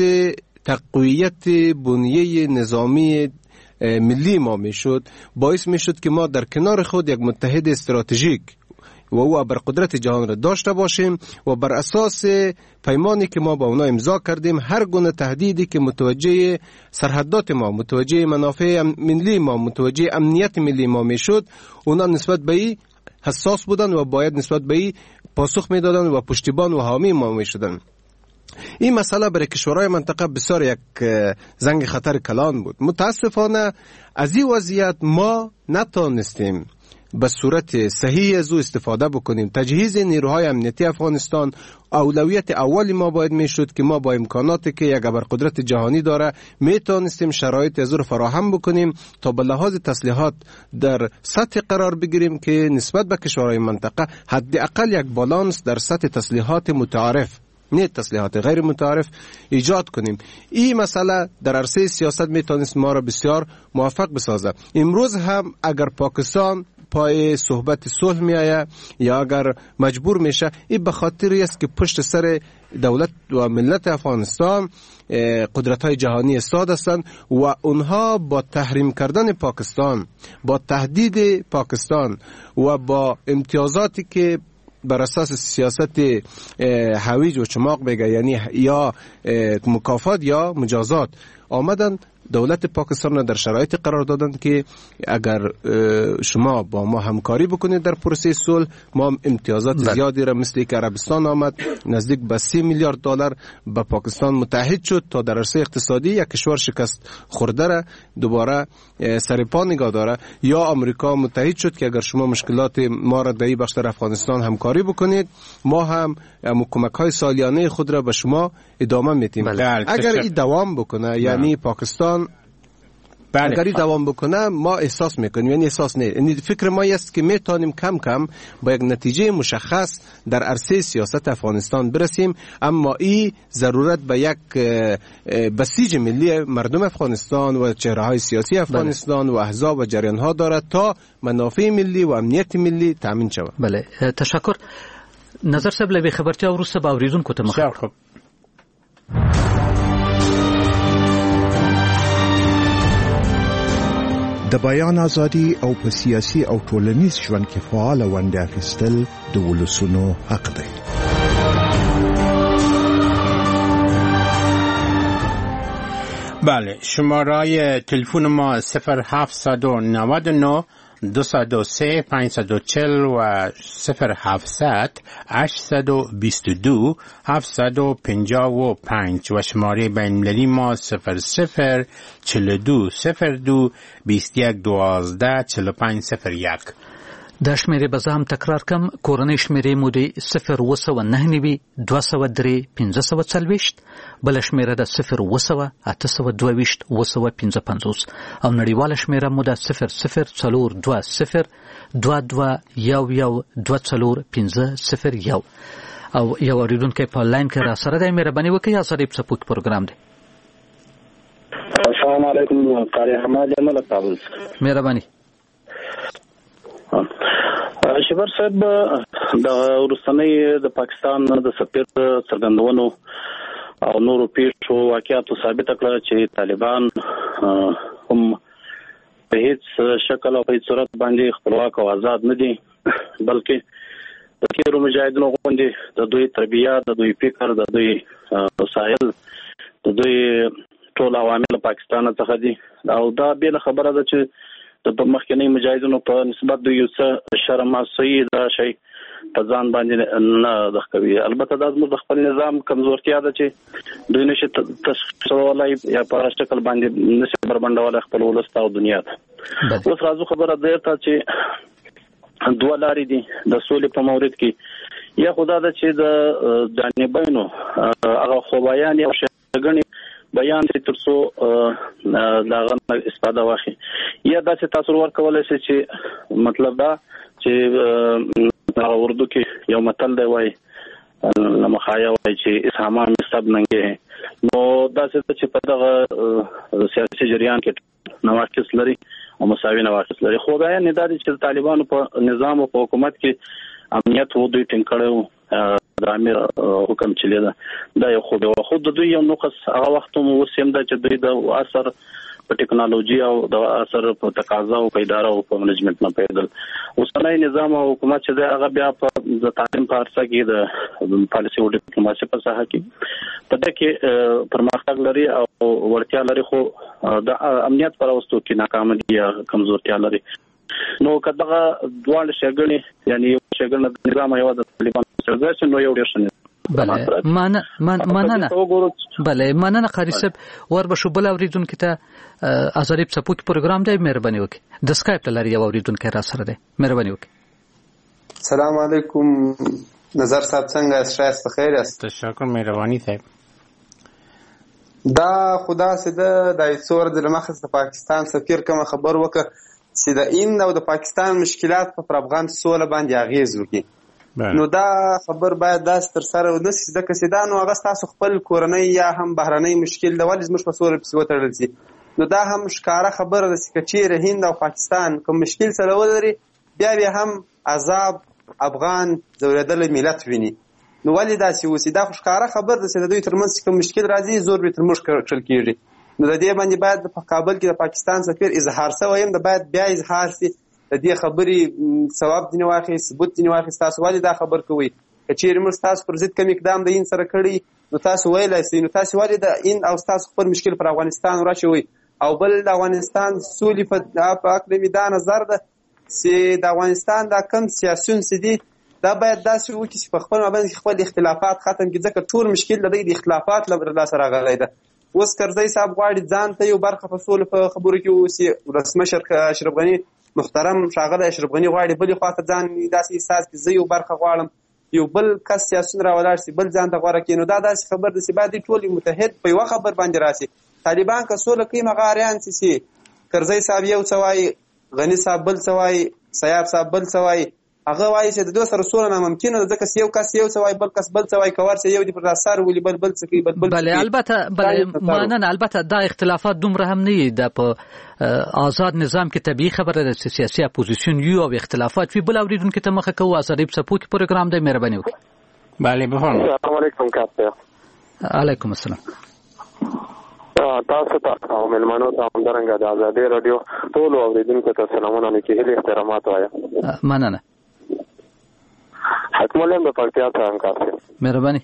تقویت بنیه نظامی ملی ما میشد، باعث میشد که ما در کنار خود یک متحد استراتژیک و او ابرقدرت جهان را داشته باشیم و بر اساس پیمانی که ما با اونا امضا کردیم هر گونه تهدیدی که متوجه سرحدات ما، متوجه منافع ملی ما، متوجه امنیت ملی ما میشد، اونا نسبت به این حساس بودن و باید نسبت به این پاسخ میدادن و پشتیبان و حامی ما میشدن. این مسئله برای کشورهای منطقه بسیار یک زنگ خطر کلان بود. متاسفانه از این وضعیت ما نتونستیم به صورت صحیح از او استفاده بکنیم. تجهیز نیروهای امنیتی افغانستان اولویت اولی ما باید میشد که ما با امکاناتی که یک ابرقدرت جهانی داره میتونستیم شرایط از او فراهم بکنیم تا به لحاظ تسلیحات در سطح قرار بگیریم که نسبت به کشورهای منطقه حداقل یک بالانس در سطح تسلیحات متعارف، نه تسلیحات غیر متعارف، ایجاد کنیم. این مسئله در عرصه سیاست میتونست ما را بسیار موفق بسازه. امروز هم اگر پاکستان پای صحبت صلح می آید یا اگر مجبور میشه، این به خاطری است که پشت سر دولت و ملت افغانستان قدرت های جهانی استاد هستند و اونها با تحریم کردن پاکستان، با تهدید پاکستان و با امتیازاتی که بر اساس سیاست هویج و چماق بگه، یعنی یا مکافات یا مجازات، آمدن دولت پاکستان را در شرایط قرار دادند که اگر شما با ما همکاری بکنید در پروسه صلح، ما امتیازات زیادی را مثل که عربستان آمد نزدیک به سی میلیارد دلار به پاکستان متحد شد تا در عرصه اقتصادی یک کشور شکست خورده را دوباره سر پا نگاه داره، یا آمریکا متحد شد که اگر شما مشکلات ما را در این بخش در افغانستان همکاری بکنید، ما هم کمک‌های سالیانه خود را به شما ادامه میدیم. اگر این دوام بکنه یعنی پاکستان بله. اگر این دوام بکنه ما احساس میکنیم، یعنی احساس نه، یعنی فکر ما است که میتونیم کم کم با یک نتیجه مشخص در عرصه سیاست افغانستان برسیم، اما این ضرورت به یک بسیج ملی مردم افغانستان و چهره‌های سیاسی افغانستان بله. و احزاب و جریان‌ها دارد تا منافع ملی و امنیت ملی تامین شود. بله تشکر. نظر صاحب له خبرتیا وروسته به اوریدونکو ته مخ د بیان ازادي او په سیاسي او ټولنیز ژوند کې فعال ونډه اخیستل د ولسونو حق دی. بله شماره تلفن ما صفر هفتصد و نود و نه دویست و سه پانصد و چهل و صفر هفتصد هشتصد و بیست و دو هفتصد و پنجاه و پنج و شماره بین المللی ما صفر صفر چهل و دو صفر دو بیست و یک دوازده چهل و پنج صفر یک. دا شمیره به زه هم تکرار کم. کورنۍ شمیره مو دی صفر اوه سوه نهه نوي دوه سوه درې پنځه سوه څلوېښت، بله شمیره ده صفر اوه سوه اته سوه دوه ویشت اوه سوه پنځه پنځوس او نړیواله شمیره مو ده صفر صفر څلور دوه صفر دوه دوه یو یو دوه څلور پنځه صفر یو. او یو اوریدونکی په لاین کې را سره دی، مهرباني وکړئ ازادي څپوک پروګرام دی. السلام علیکم قاری حماد ملک کابل. مهرباني. شبر صاحب د ورستنۍ د پاکستان د سفیر څرګندونو او نورو پیښو واقعاتو ثابت کړه چې طالبان هم په هیڅ شکل او په هیڅ صورت باندې خپلواک او آزاد نه دي، بلکې د تیرو مجاهدینو غوندې د دوی تربیه، د دوی فکر، د دوی وسایل، د دوی ټول عوامل پاکستان څخه دي. او دا بیل خبره ده چې د مخکنی مجاهدینو په نسبت د یو څه شرم اسوي دا شی په ځان باندې نه د کوي. البته دا زموږ د خپل نظام کمزورتیا ده چې دوی نشي تشخیصولای یا په شکل باندې نشي بربندولای خپل ولست او دنیا ته. اوس راځو خبره ده چې دوه لارې دي د سولې په مورید کې، یا خدا ده چې د جانبینو هغه خوبایان او شګنی بیان چې ترڅو دا غن استفاده واخلي، یا دا چې تاسو ورکولای شئ چې مطلب دا چې اردو کې یو متل دی وایي لمخایا وایي چې اسهاما مستب ننګه، نو دا چې په دغه سیاسي جریان کې نواقص لري او مساوي نواقص لري. خو دا نه دا چې طالبانو په نظام او په حکومت کې امنیت و دوی ټینګ کړو د امیر حکم چلی ده، دا یو خو به خود دوی یو نقص هغه وخت مو وسیم دا چې دوی د اثر په ټکنالوژي او د اثر په تقاضا او په اداره او په منیجمنت نه پیدل. اوسنۍ نظام او حکومت چې دا هغه بیا په د تعلیم په ارسه کې د پالیسي او ډیپلوماسي په ساحه کې په دې کې پرمختګ لري او ورتیا لري، خو د امنیت پر اوستو کې ناکام دي یا کمزورتیا لري. نو کداغه دوه شګړې یعنی یو شګړه د نظام یو د طالبان سره نو یو ډیر شنه بله مننه مننه بله مننه قاری صاحب. ور بشو بل اوریدونکو ته ازادي څپوک پروګرام دی، مهرباني وکړئ د سکایپ ته لري یو اوریدونکو را سره دی، مهرباني وکړئ. سلام علیکم نظر صاحب، څنګه استراحت په خیر است؟ تشکر مهرباني صاحب. دا خدا سده د څور د مخص پاکستان سفیر کوم خبر وکړه چې د این او د پاکستان مشکلات په افغان سوله باندې اغیز وکړي، نو دا خبر باید داس تر سره ونسی د کسیدان او هغه تاسو خپل کورنۍ یا هم بهرنۍ مشکل د ولې زموږ په سوله په وتړل شي، نو دا هم ښکارا خبره ده چې کچیر هند او پاکستان کوم مشکل سره ولري بیا بیا هم عذاب افغان زوریدل ملت ویني، نو ولې دا سی وسی دا ښکارا خبر ده چې د دوی ترمنځ کوم مشکل راځي زور به تر موږ کړل کیږي. نو د دې باندې باید په کابل کې د پاکستان سفیر اظهار شوی هم د باید بیا اظهار شي د دې خبرې ثواب دي واخی ثبوت دي واخی. تاسو ولې دا خبر کوي کچیر موږ تاسو پر ضد کوم اقدام د این سره کړی، نو تاسو ویلای شئ، نو تاسو ولې د این او تاسو خپل مشکل پر افغانستان راشوي او بل د افغانستان سولې په اړه مې دا نظر ده چې د افغانستان دا کم سیاسیون چې دي دا باید داسې وکړي چې په خپل مابین کې خپل اختلافات ختم کړي، ځکه ټول مشکل د دوی د اختلافات له لاسه راغلی ده. اوس کرزی صاحب غواړي ځان ته یو برخه په سولې په خبرو کې واوسي، ولسمشر اشرف غني محترم ښاغلی اشرف غني غواړي بلې خواته ځان داسې احساس کړي زه یو برخه غواړم، یو بل کس سیاسیون راولاړ شي بل ځان ته غوره کړي. نو دا داسې خبر ده چې باید ټول متحد په یوه خبر باندې راسي. طالبان که سوله کوي هغه اریان سي، کرزی صاحب یو څه وایي، غني صاحب بل څه وایي، سیاب صاحب بل څه وایي، هغه وایي چې د دوی سره سوله ناممکنه ده، ځکه یو کس یو څه وایي بل کس بل څه وایي، که ورسې یو دې پر اثر ولي بل بل څه کوي بل بل بله البته بله مننه. البته دا اختلافات دومره هم نه دي په آزاد نظام کې طبیعي خبره ده چې سیاسي اپوزیسیون یو او اختلافات وي. بل اوریدونکو ته مخه کوو ازادي په کې پروګرام دی، مهرباني وکړئ. بله بفرمایئ. السلام علیکم کاته. علیکم السلام. تاسو ته او ملمنو ته همدارنګه د ازادي رادیو ټول اوریدونکو ته سلامونه لیکي، هیله احترامات وایم. مننه. حکمولم په پکتیا ته هم کاته. مهرباني.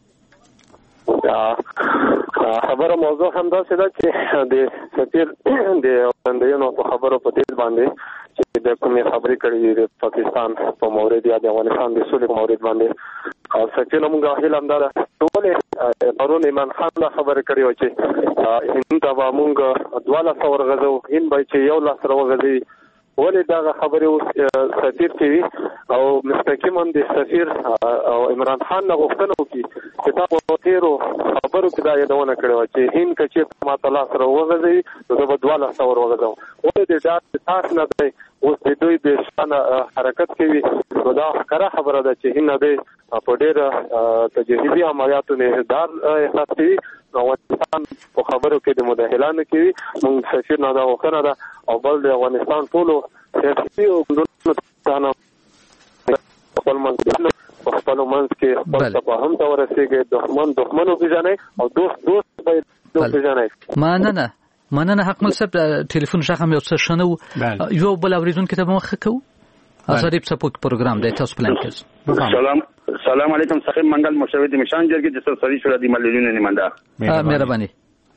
خبره موضوع هم دا څه ده چې د سفیر د وړاندوینو په خبرو په دې باندې چې د کومې خبرې کړې د پاکستان په مورد یا د افغانستان د سولې په مورد باندې او سفیر موږ هیله هم دا ده ټول پرون ایمان خان دا خبرې کړې و چې هند ته به موږ دواړه سو ورغځو، هند به چې یو لاس راوغځي. ولې دا خبرې اوس سفیر چې وي او مستقیما د سفیر او عمران خان نه غوښتنه وکړي چې تا په تیرو خبرو کې دا یادونه کړې وه چې هند که چېرته ماته لاس راوغځوي نو زه به دوه لاسه ور وغځوم. ولې د دا تاس نه دی اوس د دوی د شانه حرکت کوي، نو دا ښکاره خبره ده چې هند دی په ډېره تجهیزي عملیاتو نهدار احساس کوي، افغانستان په خبرو کې د مداخله نه کوي. موږ سفیر نه دا غوښتنه ده او بل د افغانستان ټولو سیاسي او ګوندونو خپل منځ په خپلو منځ کې خپل تفاهم ته ورسېږي، دښمن دښمن وپېژنئ او دوست دوست باید وپېژنئ. مننه مننه. حکمل صاحب ټلیفون شخم یو څه ښه نه و، یو بل اورېدونکي ته به مخه کوو. ازادي په پروګرام دی، تاسو پلان کړئ. سلام سلام علیکم صاحب منګل مشاور د مشان جرګې د سرسري شورا د مليونو نماینده. مهرباني.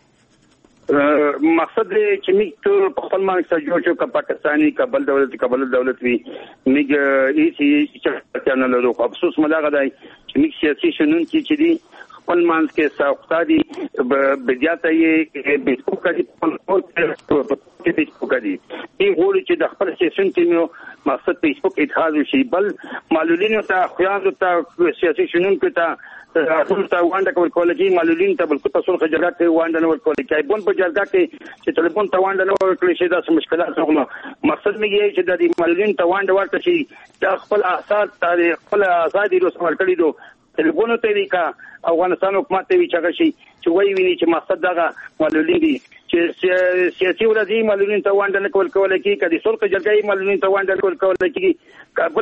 مقصد چې موږ ټول په خپل مانک سره جوړ شو، که پاکستاني که بل دولت که بل دولت وي، موږ هېڅ چې نه لرو. افسوس مو دغه دی چې موږ سیاسي شنونکي چې دي خپل مانس کې ساختہ دي بجاته یې بیسکو کړي په بیسکو کړي ای غوړي چې د خپل سیاسي ټیمو مقصد فیسبوک اتحاد شي، بل معلولینو ته خیانت ته سیاسي شنونکو ته ټول ته وانډه کول کولای، معلولین ته بل څه سره جګړه کوي وانډه نه ورکول کیږي. بون په جګړه کې چې ټلیفون ته وانډه نه ورکول شي دا مشکلات راغله. مقصد مې یې چې د معلولین ته وانډه ورکړي شي، دا خپل آثار تاریخ خپل آزادي رسم ورکړي دو ټلیفون ته وی کا افغانستان حکومت ته وی چاغه شي چې وایي ویني چې مقصد دغه معلولین دي چې سیاسي ولادي معلولین ته وانډه نه کول کولای کی کدي سولک جرګي معلولین ته وانډه کول کولای کی کابل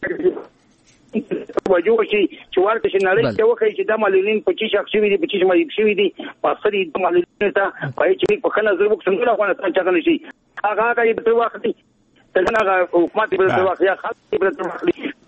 وجو شي چې ورته شي نړۍ ته وخی چې د معلولین په چی شخصي وي په چی مې شي دي مقصد د معلولین ته پای چې په خنه زر وکړم څنګه افغانستان چاغه نشي هغه هغه په وخت دي څنګه حکومت په وخت یا خاص په وخت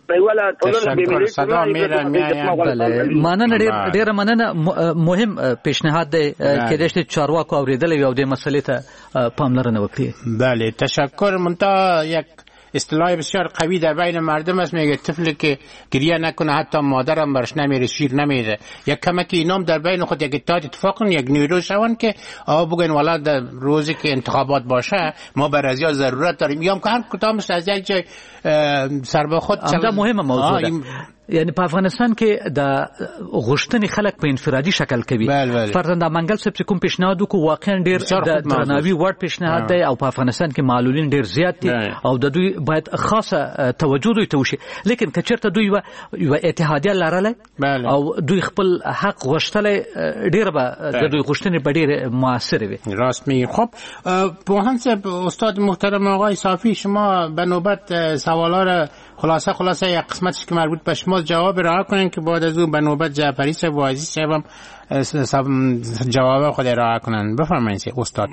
مننه. ډیره مننه. مهم پیشنهاد دی چې د چارواکو اوریدل او د مسلې ته پاملرنه وکړي. بله تشکر. منتها یک اصطلاح بسیار قوی در بین مردم است، میگه طفلی که گریه نکنه حتی مادرم برش نمیره شیر نمیره. یک کمک اینام در بین خود یک اتحاد اتفاق کنن، یک نیرو شون که آ بگن والا در روزی که انتخابات باشه ما بر ازیا ضرورت داریم. میگم که هر کدام از یک جای سر به خود همدا مهمه موضوع ده. یعنی په افغانستان کې د غوښتنې خلک په انفرادي شکل کوي. فرضاً د منګل صاحب کوم پیشنهاد وکړو واقعا ډیر د درناوي وړ پیشنهاد دی او په افغانستان کې معلولین ډیر زیات دي او د دوی باید خاصه توجه دوی ته وشي. لیکن که چېرته دوی یو اتحادیه لرله او دوی خپل حق غوښتلی ډیر به د دوی غوښتنې به ډیر موثر وي. راست میگی. خب پوهان صاحب استاد محترم آقای صافی، شما به نوبت سوالا را خلاصه خلاصه یک قسمتش که مربوط به شما جواب رها کنین که بعد از اون به نوبت جعفری صاحب و عزیز صاحب هم جواب خود ارائه کنن. بفرمایید استاد.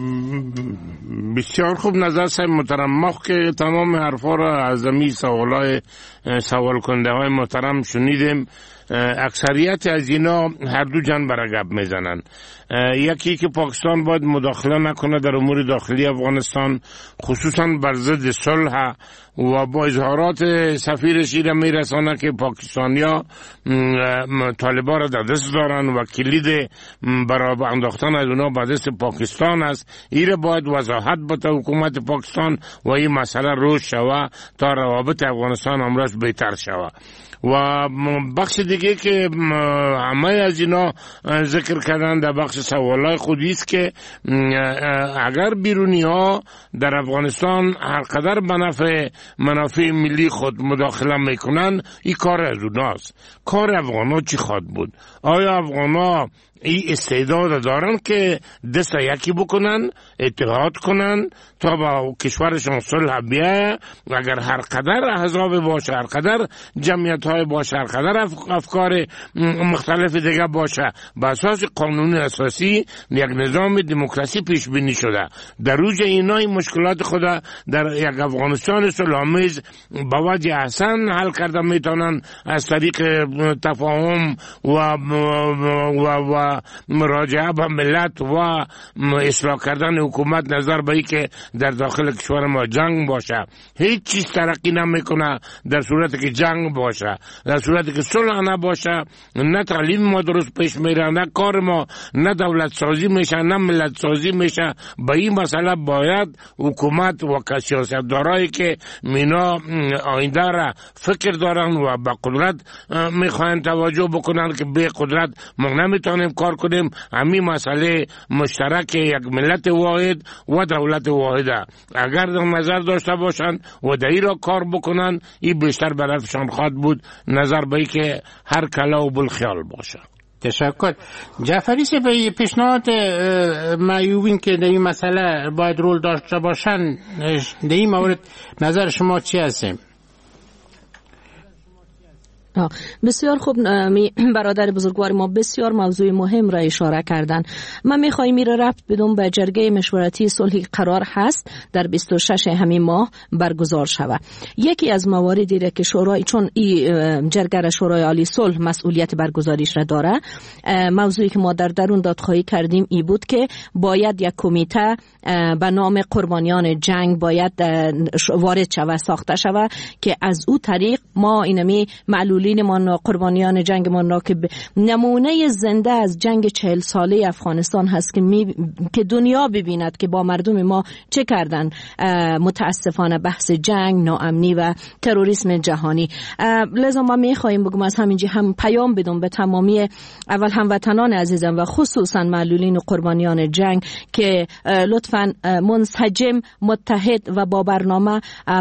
بسیار خوب نظر صاحب محترم. ما که تمام حرفا را از امی سوالای سوال کننده های محترم شنیدیم. اکثریت از اینا هر دو جنب را گپ میزنن. یکی که پاکستان باید مداخله نکنه در امور داخلی افغانستان، خصوصا بر ضد صلح، و با اظهارات سفیرش ایره میرسانه که پاکستانیا طالبان را در دست دارن و کلید برای انداختن از اونا به دست پاکستان است. ایره باید وضاحت بده حکومت پاکستان و این مسئله روش شوه تا روابط افغانستان امروز بهتر شوه. و بخش دیگه که همه از اینا ذکر کردن در بخش سوالای خودی است که اگر بیرونی ها در افغانستان هر قدر به نفع منافع ملی خود مداخله میکنن، این کار از اوناست. کار افغانا چی خواد بود؟ آیا افغانا این استعداد دارن که دست یکی بکنن، اتحاد کنن تا با کشورشان صلح بیایه؟ اگر هر قدر احزاب باشه، هر قدر جمعیت های باشه، هر قدر افکار مختلف دیگه باشه، به اساس قانون اساسی یک نظام دموکراسی پیش بینی شده. در روز اینا این مشکلات خود در یک افغانستان صلح‌آمیز با وجه احسن حل کرده میتونن از طریق تفاهم و و و مراجعه به ملت و اصلاح کردن حکومت، نظر به ای که در داخل کشور ما جنگ باشه. هیچ چیز ترقی نمیکنه در صورتی که جنگ باشه. در صورتی که صلح نباشه، نه تعلیم ما درست پیش میره، نه کار ما، نه دولت سازی میشه، نه ملت سازی میشه. به این مسئله باید حکومت و سیاستدارایی که مینا آینده را فکر دارن و به قدرت میخواین توجه بکنن که به قدرت ما نمیتونیم کار کنیم. همین مسئله مشترک یک ملت واحد و دولت واحده اگر در نظر داشته باشند و در این را کار بکنن، این بیشتر برایشان خواهد بود، نظر به ای که هر کلا و بالخیال باشه. تشکر. جعفری سی به پیشنهاد معیوبین که در این مسئله باید رول داشته باشند، در این مورد نظر شما چی هستیم؟ بسیار خوب برادر بزرگوار ما بسیار موضوع مهم را اشاره کردن. من میخوایم میره ربط بدون به جرگه مشورتی صلحی قرار هست در بیست و شش همین ماه برگزار شود. یکی از مواردی را که شورای، چون این جرگه شورای عالی صلح مسئولیت برگزاریش را داره، موضوعی که ما در درون دادخواهی کردیم ای بود که باید یک کمیته به نام قربانیان جنگ باید وارد شود، ساخته شود که از او طریق ما اینمی معلول ما قربانیان جنگ ما که نمونه زنده از جنگ چهل ساله افغانستان هست که می... که دنیا ببیند که با مردم ما چه کردن. متاسفانه بحث جنگ، ناامنی و تروریسم جهانی. لذا ما میخواهیم بگم از همینجا هم پیام بدم به تمامی اول هموطنان عزیزم و خصوصا معلولین و قربانیان جنگ که لطفاً منسجم، متحد و با برنامه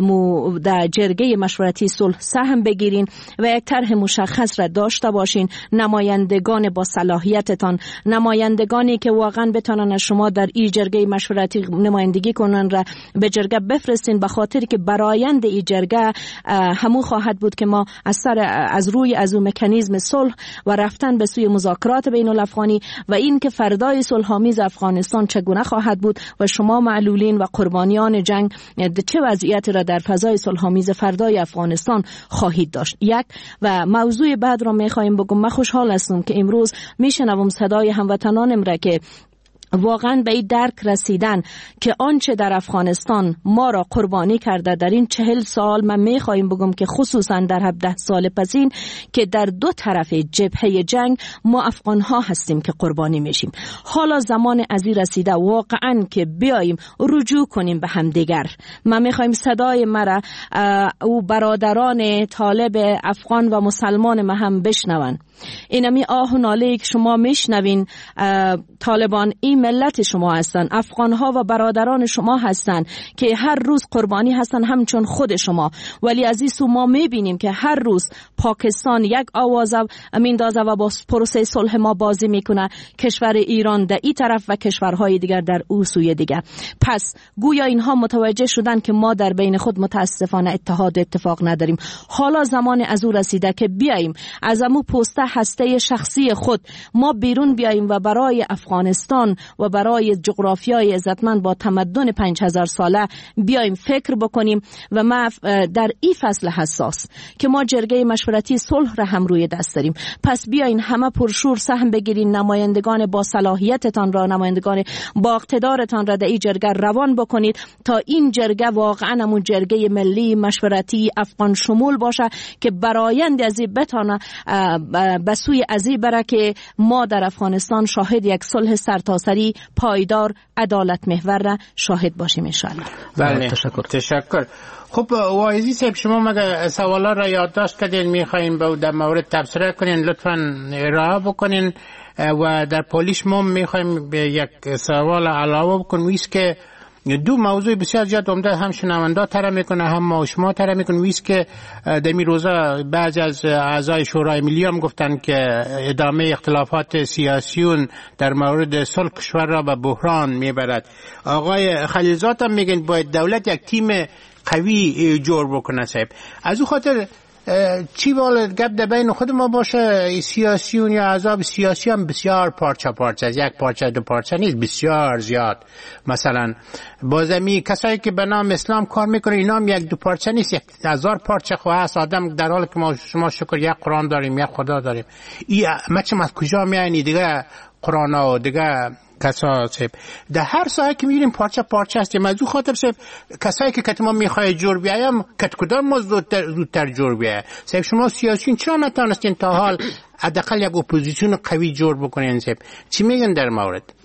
در جرگه مشورتی صلح سهم بگیرین و یک طرح مشخص را داشته باشین. نمایندگان با صلاحیتتان، نمایندگانی که واقعا بتونن از شما در این جرگه مشورتی نمایندگی کنن را به جرگه بفرستین، به خاطر که برآیند این جرگه همون خواهد بود که ما از سر از روی از اون مکانیزم صلح و رفتن به سوی مذاکرات بین الافغانی و این که فردای صلح‌آمیز افغانستان چگونه خواهد بود و شما معلولین و قربانیان جنگ چه وضعیتی را در فضای صلح‌آمیز فردای افغانستان خواهید داشت. یک و موضوع بعد را میخوایم بگم. من خوشحال هستم که امروز میشنوم صدای هموطنانم را که واقعا به این درک رسیدن که آنچه در افغانستان ما را قربانی کرده در این چهل سال، من میخوایم بگم که خصوصا در هفده سال پسین که در دو طرف جبهه جنگ ما افغان ها هستیم که قربانی میشیم. حالا زمان ازی رسیده واقعا که بیاییم رجوع کنیم به همدیگر. من میخوایم صدای مرا او برادران طالب افغان و مسلمان ما هم بشنون. اینمی آه و ناله که شما میشنوین، طالبان این ملت شما هستند، افغان‌ها و برادران شما هستند که هر روز قربانی هستند همچون خود شما. ولی از این سو ما می‌بینیم که هر روز پاکستان یک آواز میندازه و با پروسه صلح ما بازی میکنه، کشور ایران در این طرف و کشورهای دیگر در او سوی دیگر. پس گویا اینها متوجه شدن که ما در بین خود متاسفانه اتحاد اتفاق نداریم. حالا زمان از او رسیده که بیاییم از امو پوسته هسته شخصی خود ما بیرون بیاییم و برای افغانستان و برای جغرافیای عزتمند با تمدن پنج هزار ساله بیاییم فکر بکنیم. و ما در این فصل حساس که ما جرگه مشورتی صلح را هم روی دست داریم، پس بیاین همه پرشور سهم بگیرین، نمایندگان با صلاحیتتان را، نمایندگان با اقتدارتان را در این جرگه روان بکنید تا این جرگه واقعا همون جرگه ملی مشورتی افغان شمول باشه که برآیند از این بتانه به سوی ازی بره که ما در افغانستان شاهد یک صلح سرتاسری پایدار عدالت محور را شاهد باشیم ان شاء الله. بله تشکر. تشکر. خب واعظی صاحب شما مگه سوالا را یادداشت کردین، میخواین به در مورد تبصره کنین، لطفاً ارائه بکنین و در پولیش ما میخوایم به یک سوال علاوه بکنیم. ویست که دو موضوع بسیار زیاد عمده هم شنوندا تره میکنه هم ما شما تره میکنه. ویست که دمی روزا بعضی از اعضای شورای ملی هم گفتن که ادامه اختلافات سیاسیون در مورد صلح کشور را به بحران میبرد. آقای خلیلزاد هم میگن باید دولت یک تیم قوی جور بکنه. صاحب از او خاطر چی بالا گپ در بین خود ما باشه، سیاسیون یا احزاب سیاسی هم بسیار پارچه پارچه از یک پارچه دو پارچه نیست، بسیار زیاد. مثلا بازمی کسایی که به نام اسلام کار میکنه اینا هم یک دو پارچه نیست، یک هزار پارچه خو هست. آدم در حالی که ما شما شکر یک قرآن داریم یک خدا داریم، این مچم از کجا میانی دیگه قرآن ها و دیگه کسا صاحب در هر ساعت که میریم پارچه پارچه هستیم. از او خاطر صاحب کسایی که کتما میخواه جور بیایم کت کدام ما زودتر, زودتر جور بیایم. صاحب شما سیاسیون چرا نتانستین تا حال حداقل یک اپوزیسیون قوی جور بکنین؟ صاحب چی میگن در مورد؟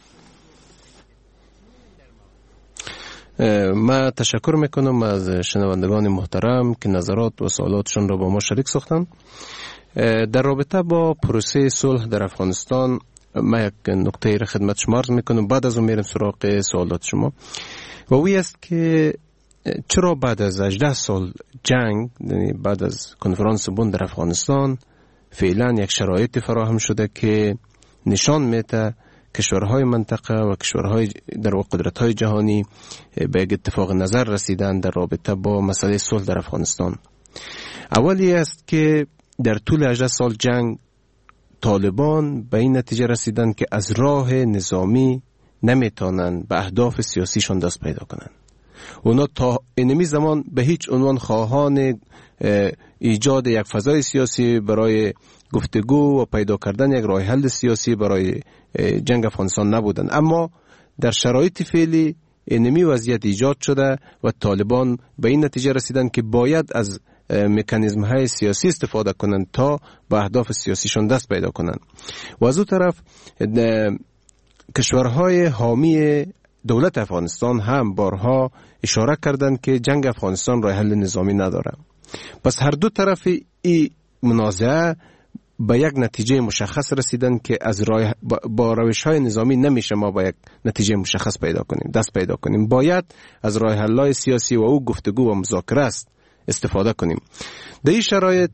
من تشکر میکنم از شنوندگان محترم که نظرات و سوالاتشون را با ما شریک ساختن. در رابطه با پروسه صلح در افغانستان من یک نکته را خدمت شما عرض میکنم، بعد از اون میرم سراغ سوالات شما. و وی است که چرا بعد از هجده سال جنگ، یعنی بعد از کنفرانس بن در افغانستان، فعلا یک شرایط فراهم شده که نشان میده کشورهای منطقه و کشورهای در قدرت‌های جهانی به یک اتفاق نظر رسیدن در رابطه با مسئله صلح در افغانستان. اولی است که در طول هجده سال جنگ طالبان به این نتیجه رسیدن که از راه نظامی نمیتونن به اهداف سیاسیشون دست پیدا کنن. اونا تا اینمی زمان به هیچ عنوان خواهان ایجاد یک فضای سیاسی برای گفتگو و پیدا کردن یک راه حل سیاسی برای جنگ افغانستان نبودن. اما در شرایط فعلی اینمی وضعیت ایجاد شده و طالبان به این نتیجه رسیدن که باید از مکانیزم های سیاسی استفاده کنند تا به اهداف سیاسیشون دست پیدا کنند. و از اون طرف کشورهای حامی دولت افغانستان هم بارها اشاره کردند که جنگ افغانستان راه حل نظامی نداره. پس هر دو طرف این منازعه به یک نتیجه مشخص رسیدن که از راه با روش های نظامی نمیشه ما با یک نتیجه مشخص پیدا کنیم، دست پیدا کنیم. باید از راه حل‌های سیاسی و او گفتگو و مذاکره است استفاده کنیم. در این شرایط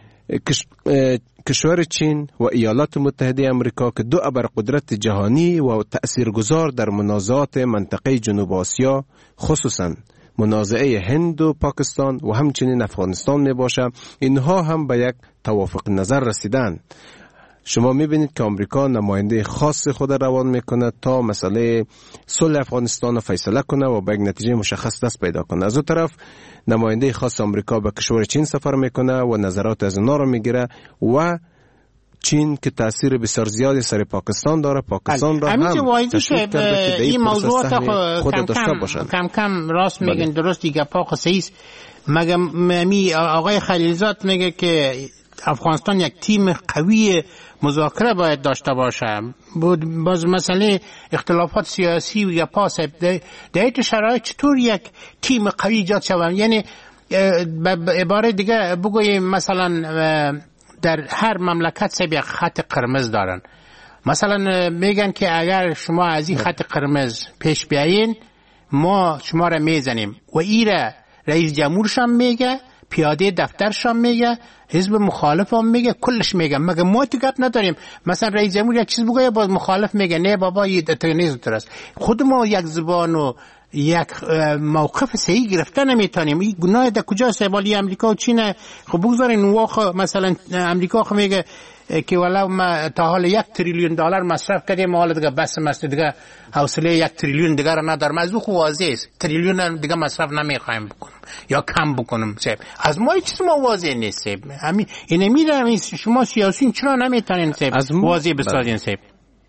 کشور چین و ایالات متحده آمریکا که دو ابرقدرت جهانی و تأثیرگذار در منازعات منطقه جنوب آسیا، خصوصاً منازعه هند و پاکستان و همچنین افغانستان می باشه، اینها هم به یک توافق نظر رسیدن. شما میبینید که آمریکا نماینده خاص خود روان میکنه تا مسئله صلح افغانستان رو فیصله کنه و به یک نتیجه مشخص دست پیدا کنه. از اون طرف نماینده خاص آمریکا به کشور چین سفر میکنه و نظرات از اونا رو میگیره و چین که تاثیر بسیار زیادی سر پاکستان داره، پاکستان را هم تشویق کرده که این موضوعات خود داشته باشند. کم کم راست میگن، درست دیگه پاک سیست. مگه می آقای خلیلزاد میگه که افغانستان یک تیم قوی مذاکره باید داشته باشه. بود باز مسئله اختلافات سیاسی و یا پاس در این شرایط چطور یک تیم قوی ایجاد شود؟ یعنی به عباره دیگه بگوییم مثلا در هر مملکت سب یک خط قرمز دارن. مثلا میگن که اگر شما از این خط قرمز پیش بیاین ما شما را میزنیم و ایره رئیس جمهورش هم میگه، پیاده دفترش هم میگه، حزب مخالف هم میگه، کلش میگه. مگه ما تو گپ نداریم؟ مثلا رئیس جمهور یک چیز بگه باز مخالف میگه نه بابا این نیست درست. خود ما یک زبان و یک موقف صحیح گرفتن نمیتونیم. این گناه در کجاست؟ والی امریکا و چین خب بگذارین واقع مثلا امریکا خب میگه که ولو ما تا حال یک تریلیون دلار مصرف کردیم حالا دیگه بس مست دیگه حوصله یک تریلیون دیگه را ندارم. از او خو واضحه است تریلیون دیگه مصرف نمیخوایم بکنم یا کم بکنم. صاحب از ما چیز ما واضح نیست. صاحب همین این میرم شما سیاسیون چرا نمیتونین صاحب واضح بسازین؟ صاحب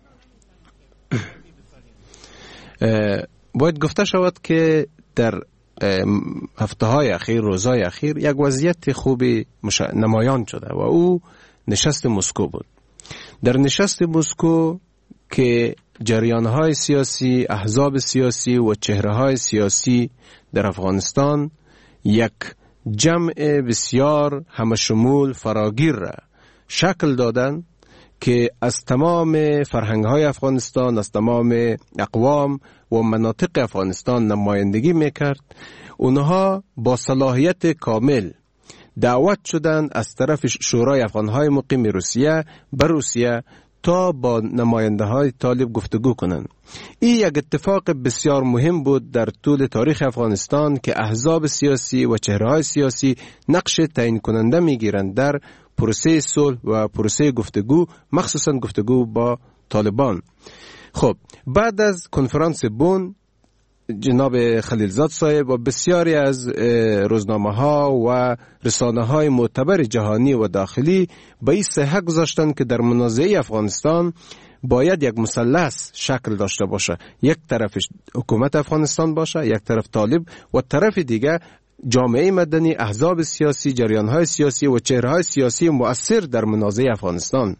باید گفته شود که در هفته های اخیر روزهای اخیر یک وضعیت خوبی نمایان شده و او نشست مسکو بود. در نشست مسکو که جریان‌های سیاسی، احزاب سیاسی و چهره‌های سیاسی در افغانستان یک جمع بسیار همشمول فراگیر را شکل دادند که از تمام فرهنگ‌های افغانستان، از تمام اقوام و مناطق افغانستان نمایندگی میکرد. اونها با صلاحیت کامل دعوت شدند از طرف شورای افغانهای مقیم روسیه به روسیه تا با نماینده های طالب گفتگو کنند. این یک اتفاق بسیار مهم بود در طول تاریخ افغانستان که احزاب سیاسی و چهره‌های سیاسی نقش تعیین کننده میگیرند در پروسه صلح و پروسه گفتگو، مخصوصا گفتگو با طالبان. خب بعد از کنفرانس بن جناب خلیلزاد صاحب و بسیاری از روزنامه ها و رسانه های معتبر جهانی و داخلی به این صحه گذاشتند که در منازعه افغانستان باید یک مثلث شکل داشته باشه. یک طرفش حکومت افغانستان باشه، یک طرف طالب و طرف دیگه جامعه مدنی، احزاب سیاسی، جریان‌های سیاسی و چهره‌های سیاسی مؤثر در منازعه افغانستان.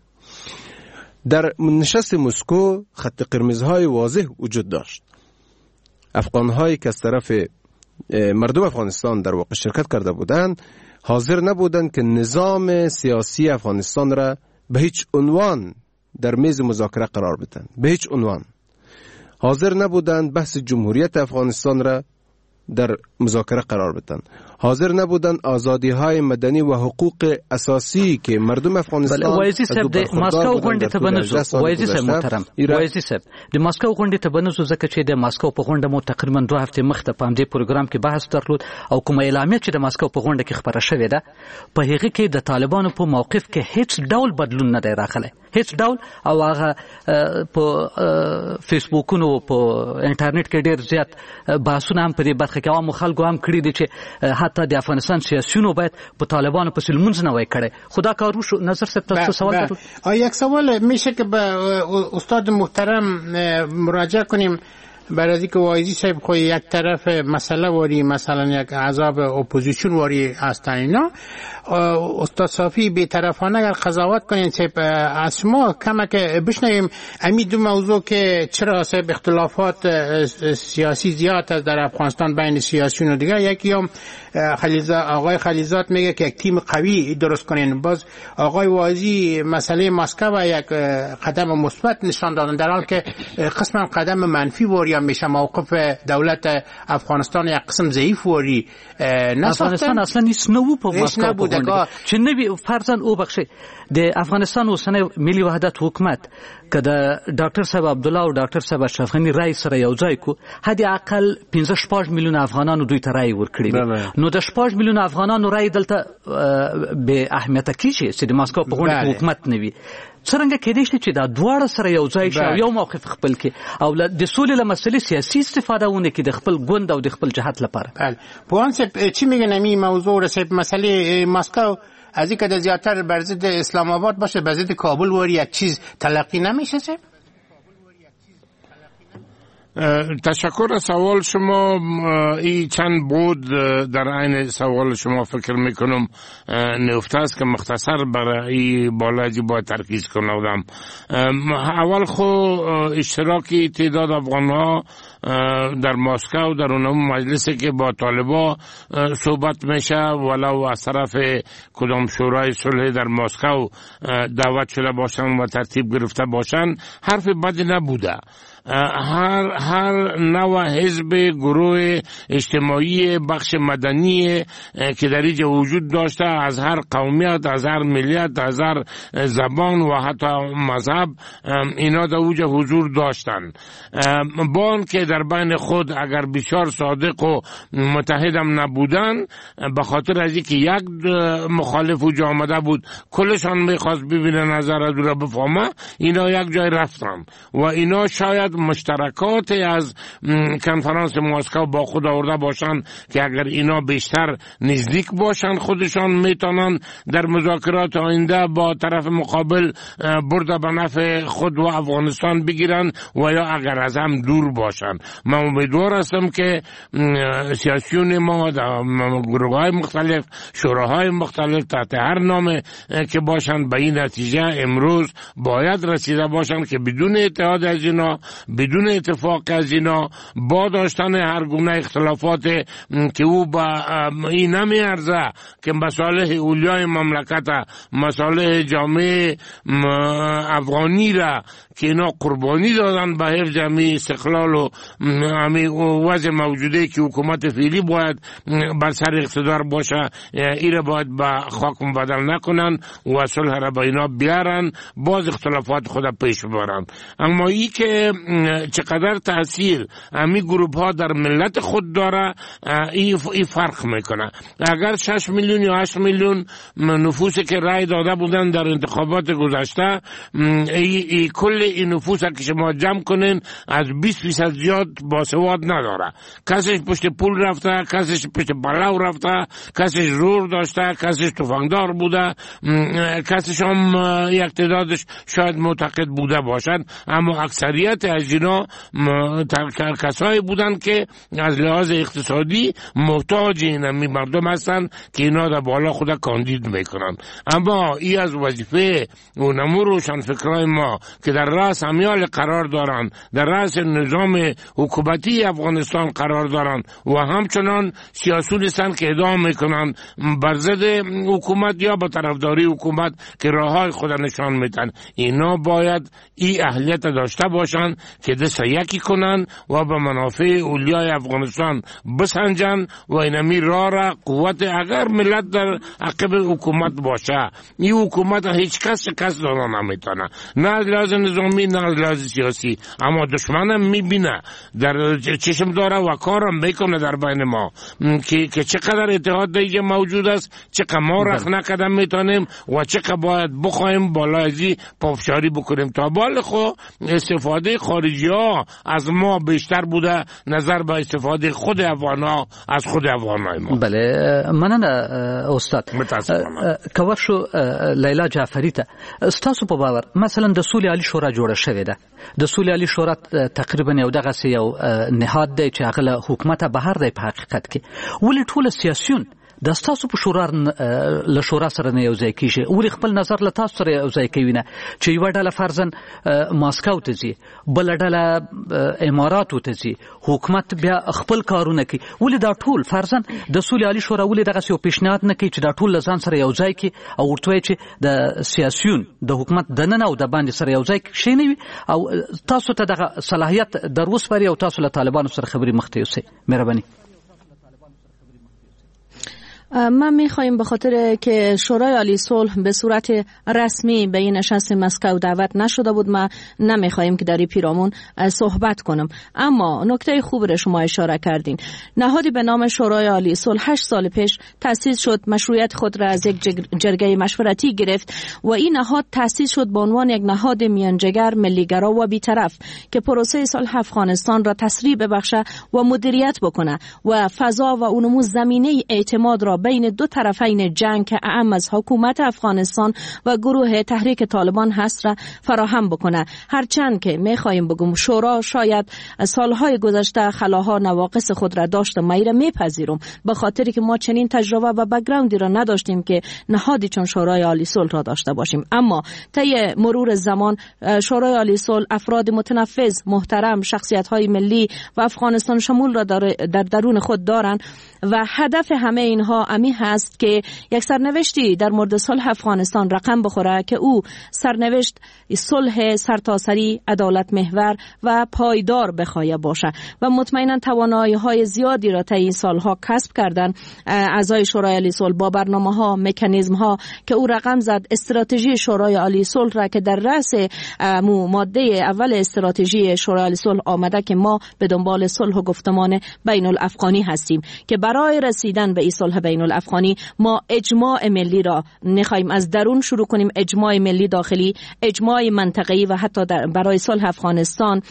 در نشست مسکو خط قرمزهای واضح وجود داشت. افغان‌هایی که از طرف مردم افغانستان در واقع شرکت کرده بودند حاضر نبودند که نظام سیاسی افغانستان را به هیچ عنوان در میز مذاکره قرار بدن. به هیچ عنوان حاضر نبودند بحث جمهوریت افغانستان را در مذاکره قرار بدن. حاضر نبودن آزادی های مدنی و حقوق اساسی که مردم افغانستان وایزی صاحب د ماسکو غونډې ته بنځو وایزی صاحب محترم وایزی صاحب د ماسکو غونډې ته بنځو ځکه چې د ماسکو په غونډه مو تقریبا دوه هفته مخته په دې پروګرام کې بحث درلود او کومه اعلامیه چې د ماسکو په غونډه کې خبره شوې ده په هغه کې د طالبانو په موقف کې هیڅ ډول بدلون نه دی راغلی، هیڅ ډول. او هغه په فیسبوکونو په انټرنیټ کې ډیر زیات بحثونه هم په دې برخه کې عوام خلکو هم کړی دي چې حتی د افغانستان سیاسيونو باید په طالبانو په سلمونځ نه وای کړي. خدا کارو شو نظر څه تاسو سوال کړو؟ آ یک سوال میشه که به استاد محترم مراجعه کنیم برای اینکه وایزی صاحب خو یک طرف مسئله واری مثلا یک عذاب اپوزیسیون واری هستن اینا، استاد صافی به طرفانه اگر قضاوت کنین صاحب از شما کمک بشنویم امی دو موضوع که چرا صاحب اختلافات سیاسی زیاد است در افغانستان بین سیاسیون و دیگه. یکی هم خلیزاد آقای خلیزاد میگه که یک تیم قوی درست کنین، باز آقای وایزی مسئله مسکو یک قدم مثبت نشان دادن در حالی که قسما قدم منفی واری میشه. موقف دولت افغانستان یک قسم ضعیف وری افغانستان اصلا نیست نو په مسکو چې نبی فرضاً او بخشي د افغانستان اوسنۍ ملي وحدت حکومت که د ډاکټر صاحب عبد الله او ډاکټر صاحب اشرف غنی رای سره یو ځای کو هدي عقل پنځه شپږ میلیون افغانانو دوی ته رای ورکړي نو د شپږ میلیون افغانانو رای دلته به اهمیت کیږي چې د مسکو په غونډه حکومت نوي. څنګه کېدای شي چې دا دواړه سره یو ځای شي یو موقف خپل کې او د سولې له مسلې سیاسي استفاده ونه کې د خپل ګوند او د خپل جهت لپاره؟ بله پوهان صاحب چی میگن امی موضوع رسید مسئله مسکو از اینکه در زیادتر بر ضد اسلام آباد باشه بر ضد کابل وری یک چیز تلقی نمیشه صاحب؟ تشکر از سوال شما. این چند بود در عین سوال شما فکر میکنم نفته است که مختصر برای بالاجی باید ترکیز کنم. اول خو اشتراکی تعداد افغان ها در مسکو در اون مجلسی که با طالبا صحبت میشه ولو از طرف کدام شورای صلح در مسکو دعوت شده باشن و ترتیب گرفته باشن حرف بدی نبوده. هر هر نوع حزب گروه اجتماعی بخش مدنی که در اینجا وجود داشته از هر قومیت از هر ملیت از هر زبان و حتی مذهب اینا در اونجا حضور داشتن. با آن که در بین خود اگر بسیار صادق و متحد هم نبودن به خاطر از اینکه یک مخالف اونجا آمده بود کلشان میخواست ببینه نظر از را بفهمه اینا یک جای رفتن و اینا شاید مشترکات از کنفرانس مسکو با خود آورده باشن که اگر اینا بیشتر نزدیک باشن خودشان میتونن در مذاکرات آینده با طرف مقابل برده به نفع خود و افغانستان بگیرن و یا اگر از هم دور باشن. من امیدوار هستم که سیاسیون ما در گروه های مختلف شوراهای مختلف تحت هر نام که باشن به این نتیجه امروز باید رسیده باشن که بدون اتحاد از اینا بدون اتفاق از اینا با داشتن هر گونه اختلافات که او با این نمیارزه که مصالح اولیای مملکت مصالح جامعه افغانی را که اینا قربانی دادن به حفظ جمعی استقلال و همین وضع موجوده که حکومت فعلی باید بر سر اقتدار باشه ایره باید به خاک بدل نکنن و صلح را به اینا بیارن باز اختلافات خود پیش ببرن. اما ای که چقدر تاثیر امی گروپ ها در ملت خود داره ای فرق میکنه. اگر شش میلیون یا هشت میلیون نفوسی که رای داده بودن در انتخابات گذشته ای, ای کل این نفوس که شما جمع کنین از بیست فیصد زیاد باسواد نداره. کسیش پشت پول رفته کسیش پشت بلاو رفته کسیش زور داشته کسیش تفنگدار بوده کسیش هم یک تعدادش شاید معتقد بوده باشد اما اکثریت از اینا کسایی بودن که از لحاظ اقتصادی محتاج اینمی مردم هستن که اینا در بالا خود کاندید میکنن. اما ای از وظیفه و نمو روشن فکرهای ما که در رأس امیال قرار دارن در رأس نظام حکومتی افغانستان قرار دارن و همچنان سیاسون هستن که ادامه میکنن بر ضد حکومت یا با طرفداری حکومت که راههای خود نشان میدن اینا باید ای اهلیت داشته باشن که دست یکی کنن و به منافع اولیای افغانستان بسنجن و اینمی راه را قوت اگر ملت در عقب حکومت باشه این حکومت هیچ کس کس دانا نمیتونه نه از لحاظ نظامی نه از لحاظ سیاسی اما دشمنم میبینه در چشم داره و کارم میکنه در بین ما که, که چقدر اتحاد دیگه موجود است چقدر ما رخ نکدم میتونیم و چقدر باید بخوایم بالایزی پافشاری بکنیم تا بال خو استفاده خارجی ها از ما بیشتر بوده نظر به استفاده خود افغان ها از خود افغان های ما. بله مننه استاد. کور شو لیلا جعفری ته ستاسو په باور مثلا د سولې عالی شورا جوړه شوې ده د سولې عالی شورا تقریبا یو دغه یو نهاد دی چې هغه حکومت بهر دی په حقیقت کې ولې ټول سیاسيون د تاسو په شورا له شورا سره نه یو ځای کیږي ولې خپل نظر له تاسو سره یو ځای کوي نه چې یو ډله فرضاً ماسکو ته ځي بل ډله اماراتو ته ځي حکومت بیا خپل کارونه کوي ولې دا ټول فرضاً د سولې عالی شورا ولې دغه یو پیشنهاد نه کوي چې دا ټول ځان سره یو ځای کوي او ورته چې د سیاسيون د حکومت د نن او د باندې سره یو ځای شي نه او تاسو ته دغه صلاحیت دروس پرې او تاسو له طالبانو سره خبري مخته یوسئ. مهرباني. ما میخوایم به خاطر که شورای عالی صلح به صورت رسمی به این نشست مسکو دعوت نشده بود ما نمیخوایم که در این پیرامون صحبت کنم اما نکته خوب را شما اشاره کردین. نهادی به نام شورای عالی صلح هشت سال پیش تأسیس شد مشروعیت خود را از یک جرگه مشورتی گرفت و این نهاد تأسیس شد به عنوان یک نهاد میانجگر ملیگرا و بی‌طرف که پروسه صلح افغانستان را تسریع ببخشه و مدیریت بکنه و فضا و اونمو زمینه اعتماد را بین دو طرفین جنگ که اعم از حکومت افغانستان و گروه تحریک طالبان هست را فراهم بکنه. هرچند که میخوایم بگم شورا شاید سالهای گذشته خلاها نواقص خود را داشته، ما را میپذیرم به خاطری که ما چنین تجربه و بک‌گراندی را نداشتیم که نهادی چون شورای عالی صلح را داشته باشیم. اما طی مرور زمان شورای عالی صلح افراد متنفذ، محترم، شخصیت‌های ملی و افغانستان شمول را در, در درون خود دارند و هدف همه اینها امی هست که یک سرنوشتی در مورد صلح افغانستان رقم بخوره که او سرنوشت صلح سرتاسری، عدالت محور و پایدار بخواه باشه و مطمئنا توانایی‌های زیادی را طی این سالها کسب کردن اعضای شورای عالی صلح با برنامه‌ها، مکانیزم‌ها که او رقم زد. استراتژی شورای عالی صلح را که در رأس ماده اول استراتژی شورای عالی صلح آمده که ما به دنبال صلح و گفتمان بین الافغانی هستیم که برای رسیدن به این صلح بین الافغانی ما اجماع ملی را نخواهیم از درون شروع کنیم، اجماع ملی داخلی، اجماع منطقه‌ای و حتی برای صلح افغانستان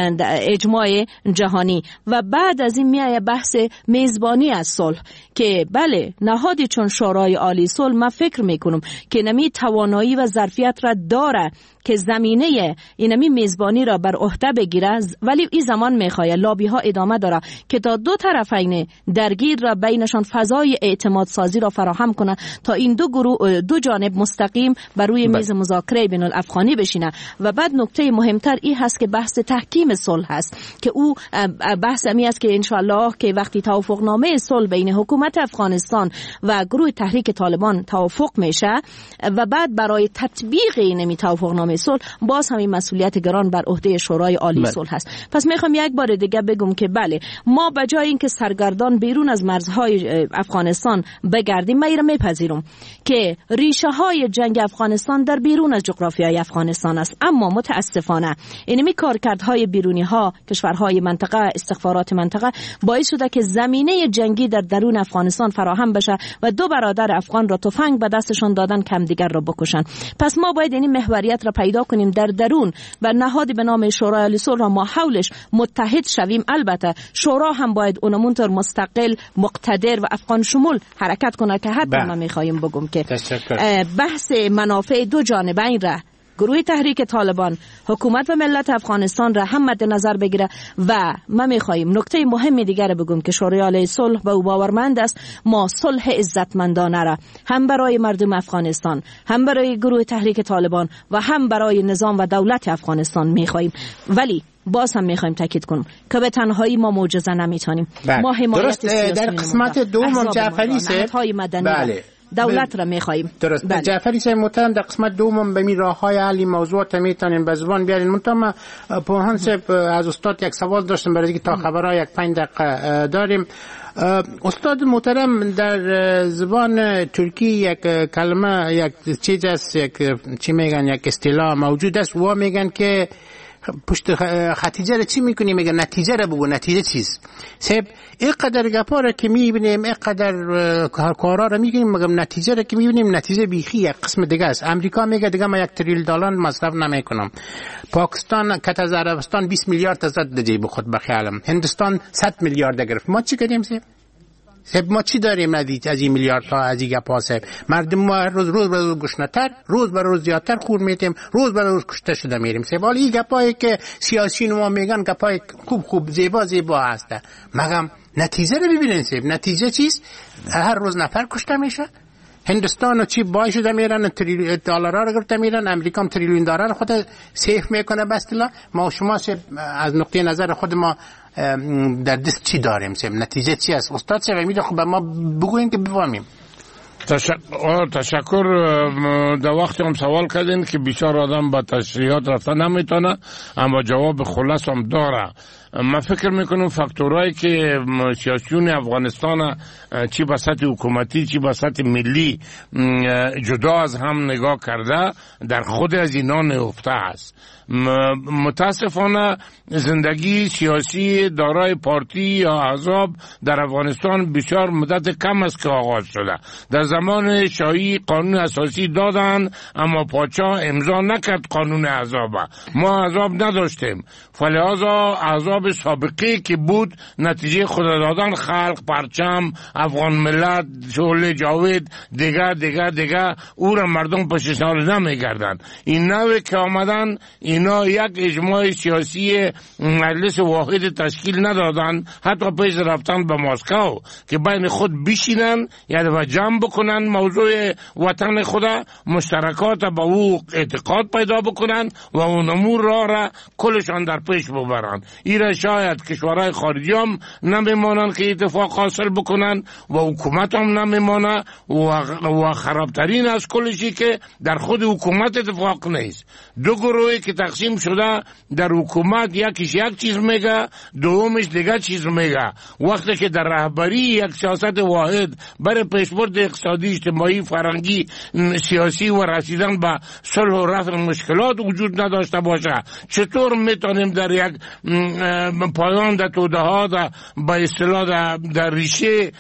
اجماع جهانی و بعد از این میایه بحث میزبانی از صلح که بله نهادی چون شورای عالی صلح ما فکر میکنم که نمی توانایی و ظرفیت را داره که زمینه اینمی میزبانی را بر عهده بگیره، ولی این زمان میخواد لابی ها ادامه داره که تا دو طرفین درگیر را بینشان فضای اعتماد سازی را فراهم کنه تا این دو گروه دو جانب مستقیم بر روی میز مذاکره بین الافغانی بشینه. و بعد نکته مهمتر این هست که بحث تحکیم صلح هست که او بحث امی است که انشالله که وقتی توافقنامه صلح بین حکومت افغانستان و گروه تحریک طالبان توافق میشه و بعد برای تطبیق این توافقنامه صلح باز همین مسئولیت گران بر عهده شورای عالی صلح هست. پس میخوام یک بار دیگه بگم که بله ما به جای اینکه سرگردان بیرون از مرزهای افغانستان بگردیم، ما ایرا میپذیرم که ریشه های جنگ افغانستان در بیرون از جغرافیای افغانستان است، اما متاسفانه اینمی کارکردهای بیرونی ها، کشورهای منطقه، استخبارات منطقه باعث شده که زمینه جنگی در درون افغانستان فراهم بشه و دو برادر افغان را تفنگ به دستشان دادن که همدیگر را بکشن. پس ما باید این محوریت را پیدا کنیم در درون و نهادی به نام شورای عالی صلح را ما حولش متحد شویم. البته شورا هم باید اونمونطور مستقل، مقتدر و افغان شمول حرکت کنه که حتی ما میخوایم بگم که بحث منافع دو جانبین را گروه تحریک طالبان، حکومت و ملت افغانستان را هم مد نظر بگیره و ما میخواهیم نکته مهمی دیگر بگم که شورای عالی صلح به او باورمند است ما صلح عزتمندانه را هم برای مردم افغانستان، هم برای گروه تحریک طالبان و هم برای نظام و دولت افغانستان میخواهیم. ولی باز هم میخوایم تاکید کنم که به تنهایی ما معجزه نمیتونیم. ما حمایت سیاسی در قسمت دوم جعفری سه بله دولت را می‌خوایم. درست. بله. جعفری صاحب محترم در قسمت دوم به می راه‌های حل موضوعات میتونین به زبان بیارین. منتها پوهان صاحب از استاد یک سوال داشتم برای اینکه تا خبرها یک پنج دقیقه داریم. استاد محترم در زبان ترکی یک کلمه یک چیز است، یک چی میگن، یک اصطلاح موجود است و میگن که پشت خطیجه را چی میکنی؟ میگه نتیجه را بگو. نتیجه چیست؟ سب اینقدر گپا را که میبینیم، اینقدر کارا را میگیم، مگم نتیجه را که میبینیم نتیجه بیخی یک قسم دیگه است. امریکا میگه دیگه ما یک تریلیون دلار مصرف نمیکنم. پاکستان کت از عربستان بیست میلیارد زد در جیب خود بخیالم. هندوستان صد میلیارد گرفت. ما چی کردیم سب؟ سب ما چی داریم ندید از این میلیارد تا از این گپا سب؟ مردم ما روز روز به روز گشنه‌تر، روز به روز زیادتر خور میتیم، روز به روز کشته شده میریم. سب حالا این گپایی که سیاسیون ما میگن گپای خوب خوب زیبا زیبا هسته، مگم نتیجه رو ببینین سب. نتیجه چیست؟ هر روز نفر کشته میشه. هندوستان و چی بای شده میرن، تریلیون دلار رو گرفته میرن، امریکا هم تریلیون دلار رو خود سیف میکنه. بستلا ما شما از نقطه نظر خود ما در دست چی داریم سب؟ نتیجه چی است؟ استاد چه میگه؟ خب ما بگوین که بفهمیم. تشکر. در وقتی هم سوال کردین که بیشتر آدم با تشریحات رفته نمیتونه، اما جواب خلاص هم داره. من فکر میکنم فاکتورهایی که سیاسیون افغانستان چی به سطح حکومتی چی به سطح ملی جدا از هم نگاه کرده در خود از اینا نهفته است. متاسفانه زندگی سیاسی دارای پارتی یا احزاب در افغانستان بسیار مدت کم است که آغاز شده. در زمان شاهی قانون اساسی دادن اما پادشاه امضا نکرد قانون احزاب. ما احزاب نداشتیم، فلهذا احزاب سابقه که بود نتیجه خود دادن خلق، پرچم، افغان ملت، شعله جاوید، دیگه دیگه دیگه او را مردم پشت سر نمیگردن. این نوع که آمدن اینا یک اجماع سیاسی مجلس واحد تشکیل ندادن، حتی پیش رفتن به مسکو که بین خود بشینن یعنی و جمع بکنن موضوع وطن خود، مشترکات با او اعتقاد پیدا بکنن و اون امور را را کلشان در پیش ببرن. ایره شاید کشورهای خارجی هم نمیمانن که اتفاق حاصل بکنن و حکومت هم نمیمانه و, و خرابترین از کلشی که در خود حکومت اتفاق نیست. دو گروهی که تقسیم شده در حکومت، یکیش یک چیز میگه، دومش دیگه چیز میگه. وقتی که در رهبری یک سیاست واحد برای پیشبرد اقتصادی، اجتماعی، فرهنگی، سیاسی و رسیدن به صلح و رفع مشکلات وجود نداشته باشه، چطور میتونیم در یک پایان در توده ها به اصطلاح در ریشه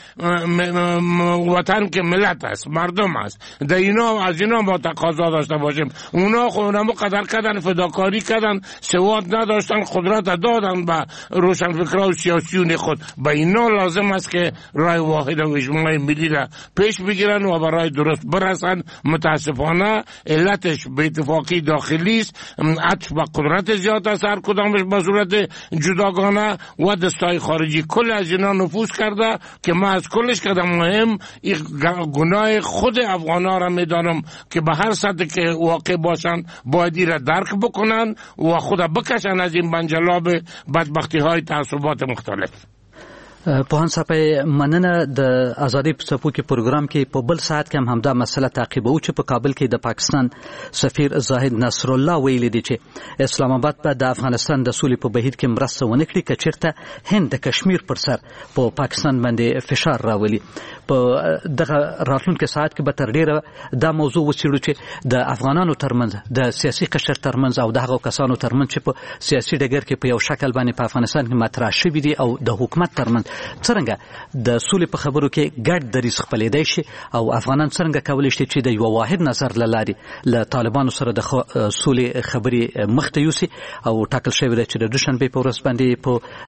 وطن که ملت است، مردم است، در اینا از اینا ما تقاضا داشته باشیم؟ اونا خود اونم قدر کردن، فداکاری کردن، سواد نداشتن، قدرت دادن به روشنفکرها و سیاسیون خود. به اینا لازم است که رای واحد و اجماع ملی را پیش بگیرن و برای درست برسن. متاسفانه علتش به اتفاقی داخلی است، عطف به قدرت زیاد است، هر کدامش به صورت جداگانه، و دستای خارجی کل از اینا نفوذ کرده که من از کلش کردم مهم این گناه خود افغانا را میدانم که به هر سطح که واقع باشن باید را درک بکنن و خود بکشن از این بنجلاب بدبختی های تعصبات مختلف. پوهان صاحب مننه. د ازادي په صفو کې پروګرام کې په بل ساعت کې هم همدا مسله تعقیبو چې په کابل کې د پاکستان سفیر زاهد نصر الله ویلي دي چې اسلام آباد په د افغانستان د سولې په بهیر کې مرسته ونه کړي که چیرته هند د کشمیر پر سر په پاکستان باندې فشار راولي. په دغه راتلونکي ساعت کې به تر ډیره دا موضوع وڅېړو چې د افغانانو ترمنځ د سیاسي قشر ترمنځ او د هغو کسانو ترمنځ چې په سیاسي ډګر کې په یو شکل باندې په افغانستان کې مطرح شوي دي او د حکومت ترمنځ څنګه د سولې په خبرو کې ګډ دریځ خپلېدای شي او افغانان څنګه کولی شي چې د یو واحد نظر له لارې له طالبانو سره د سولې خبرې مخته یوسي. او ټاکل شوې ده چې د دوشنبې په ورځ باندې په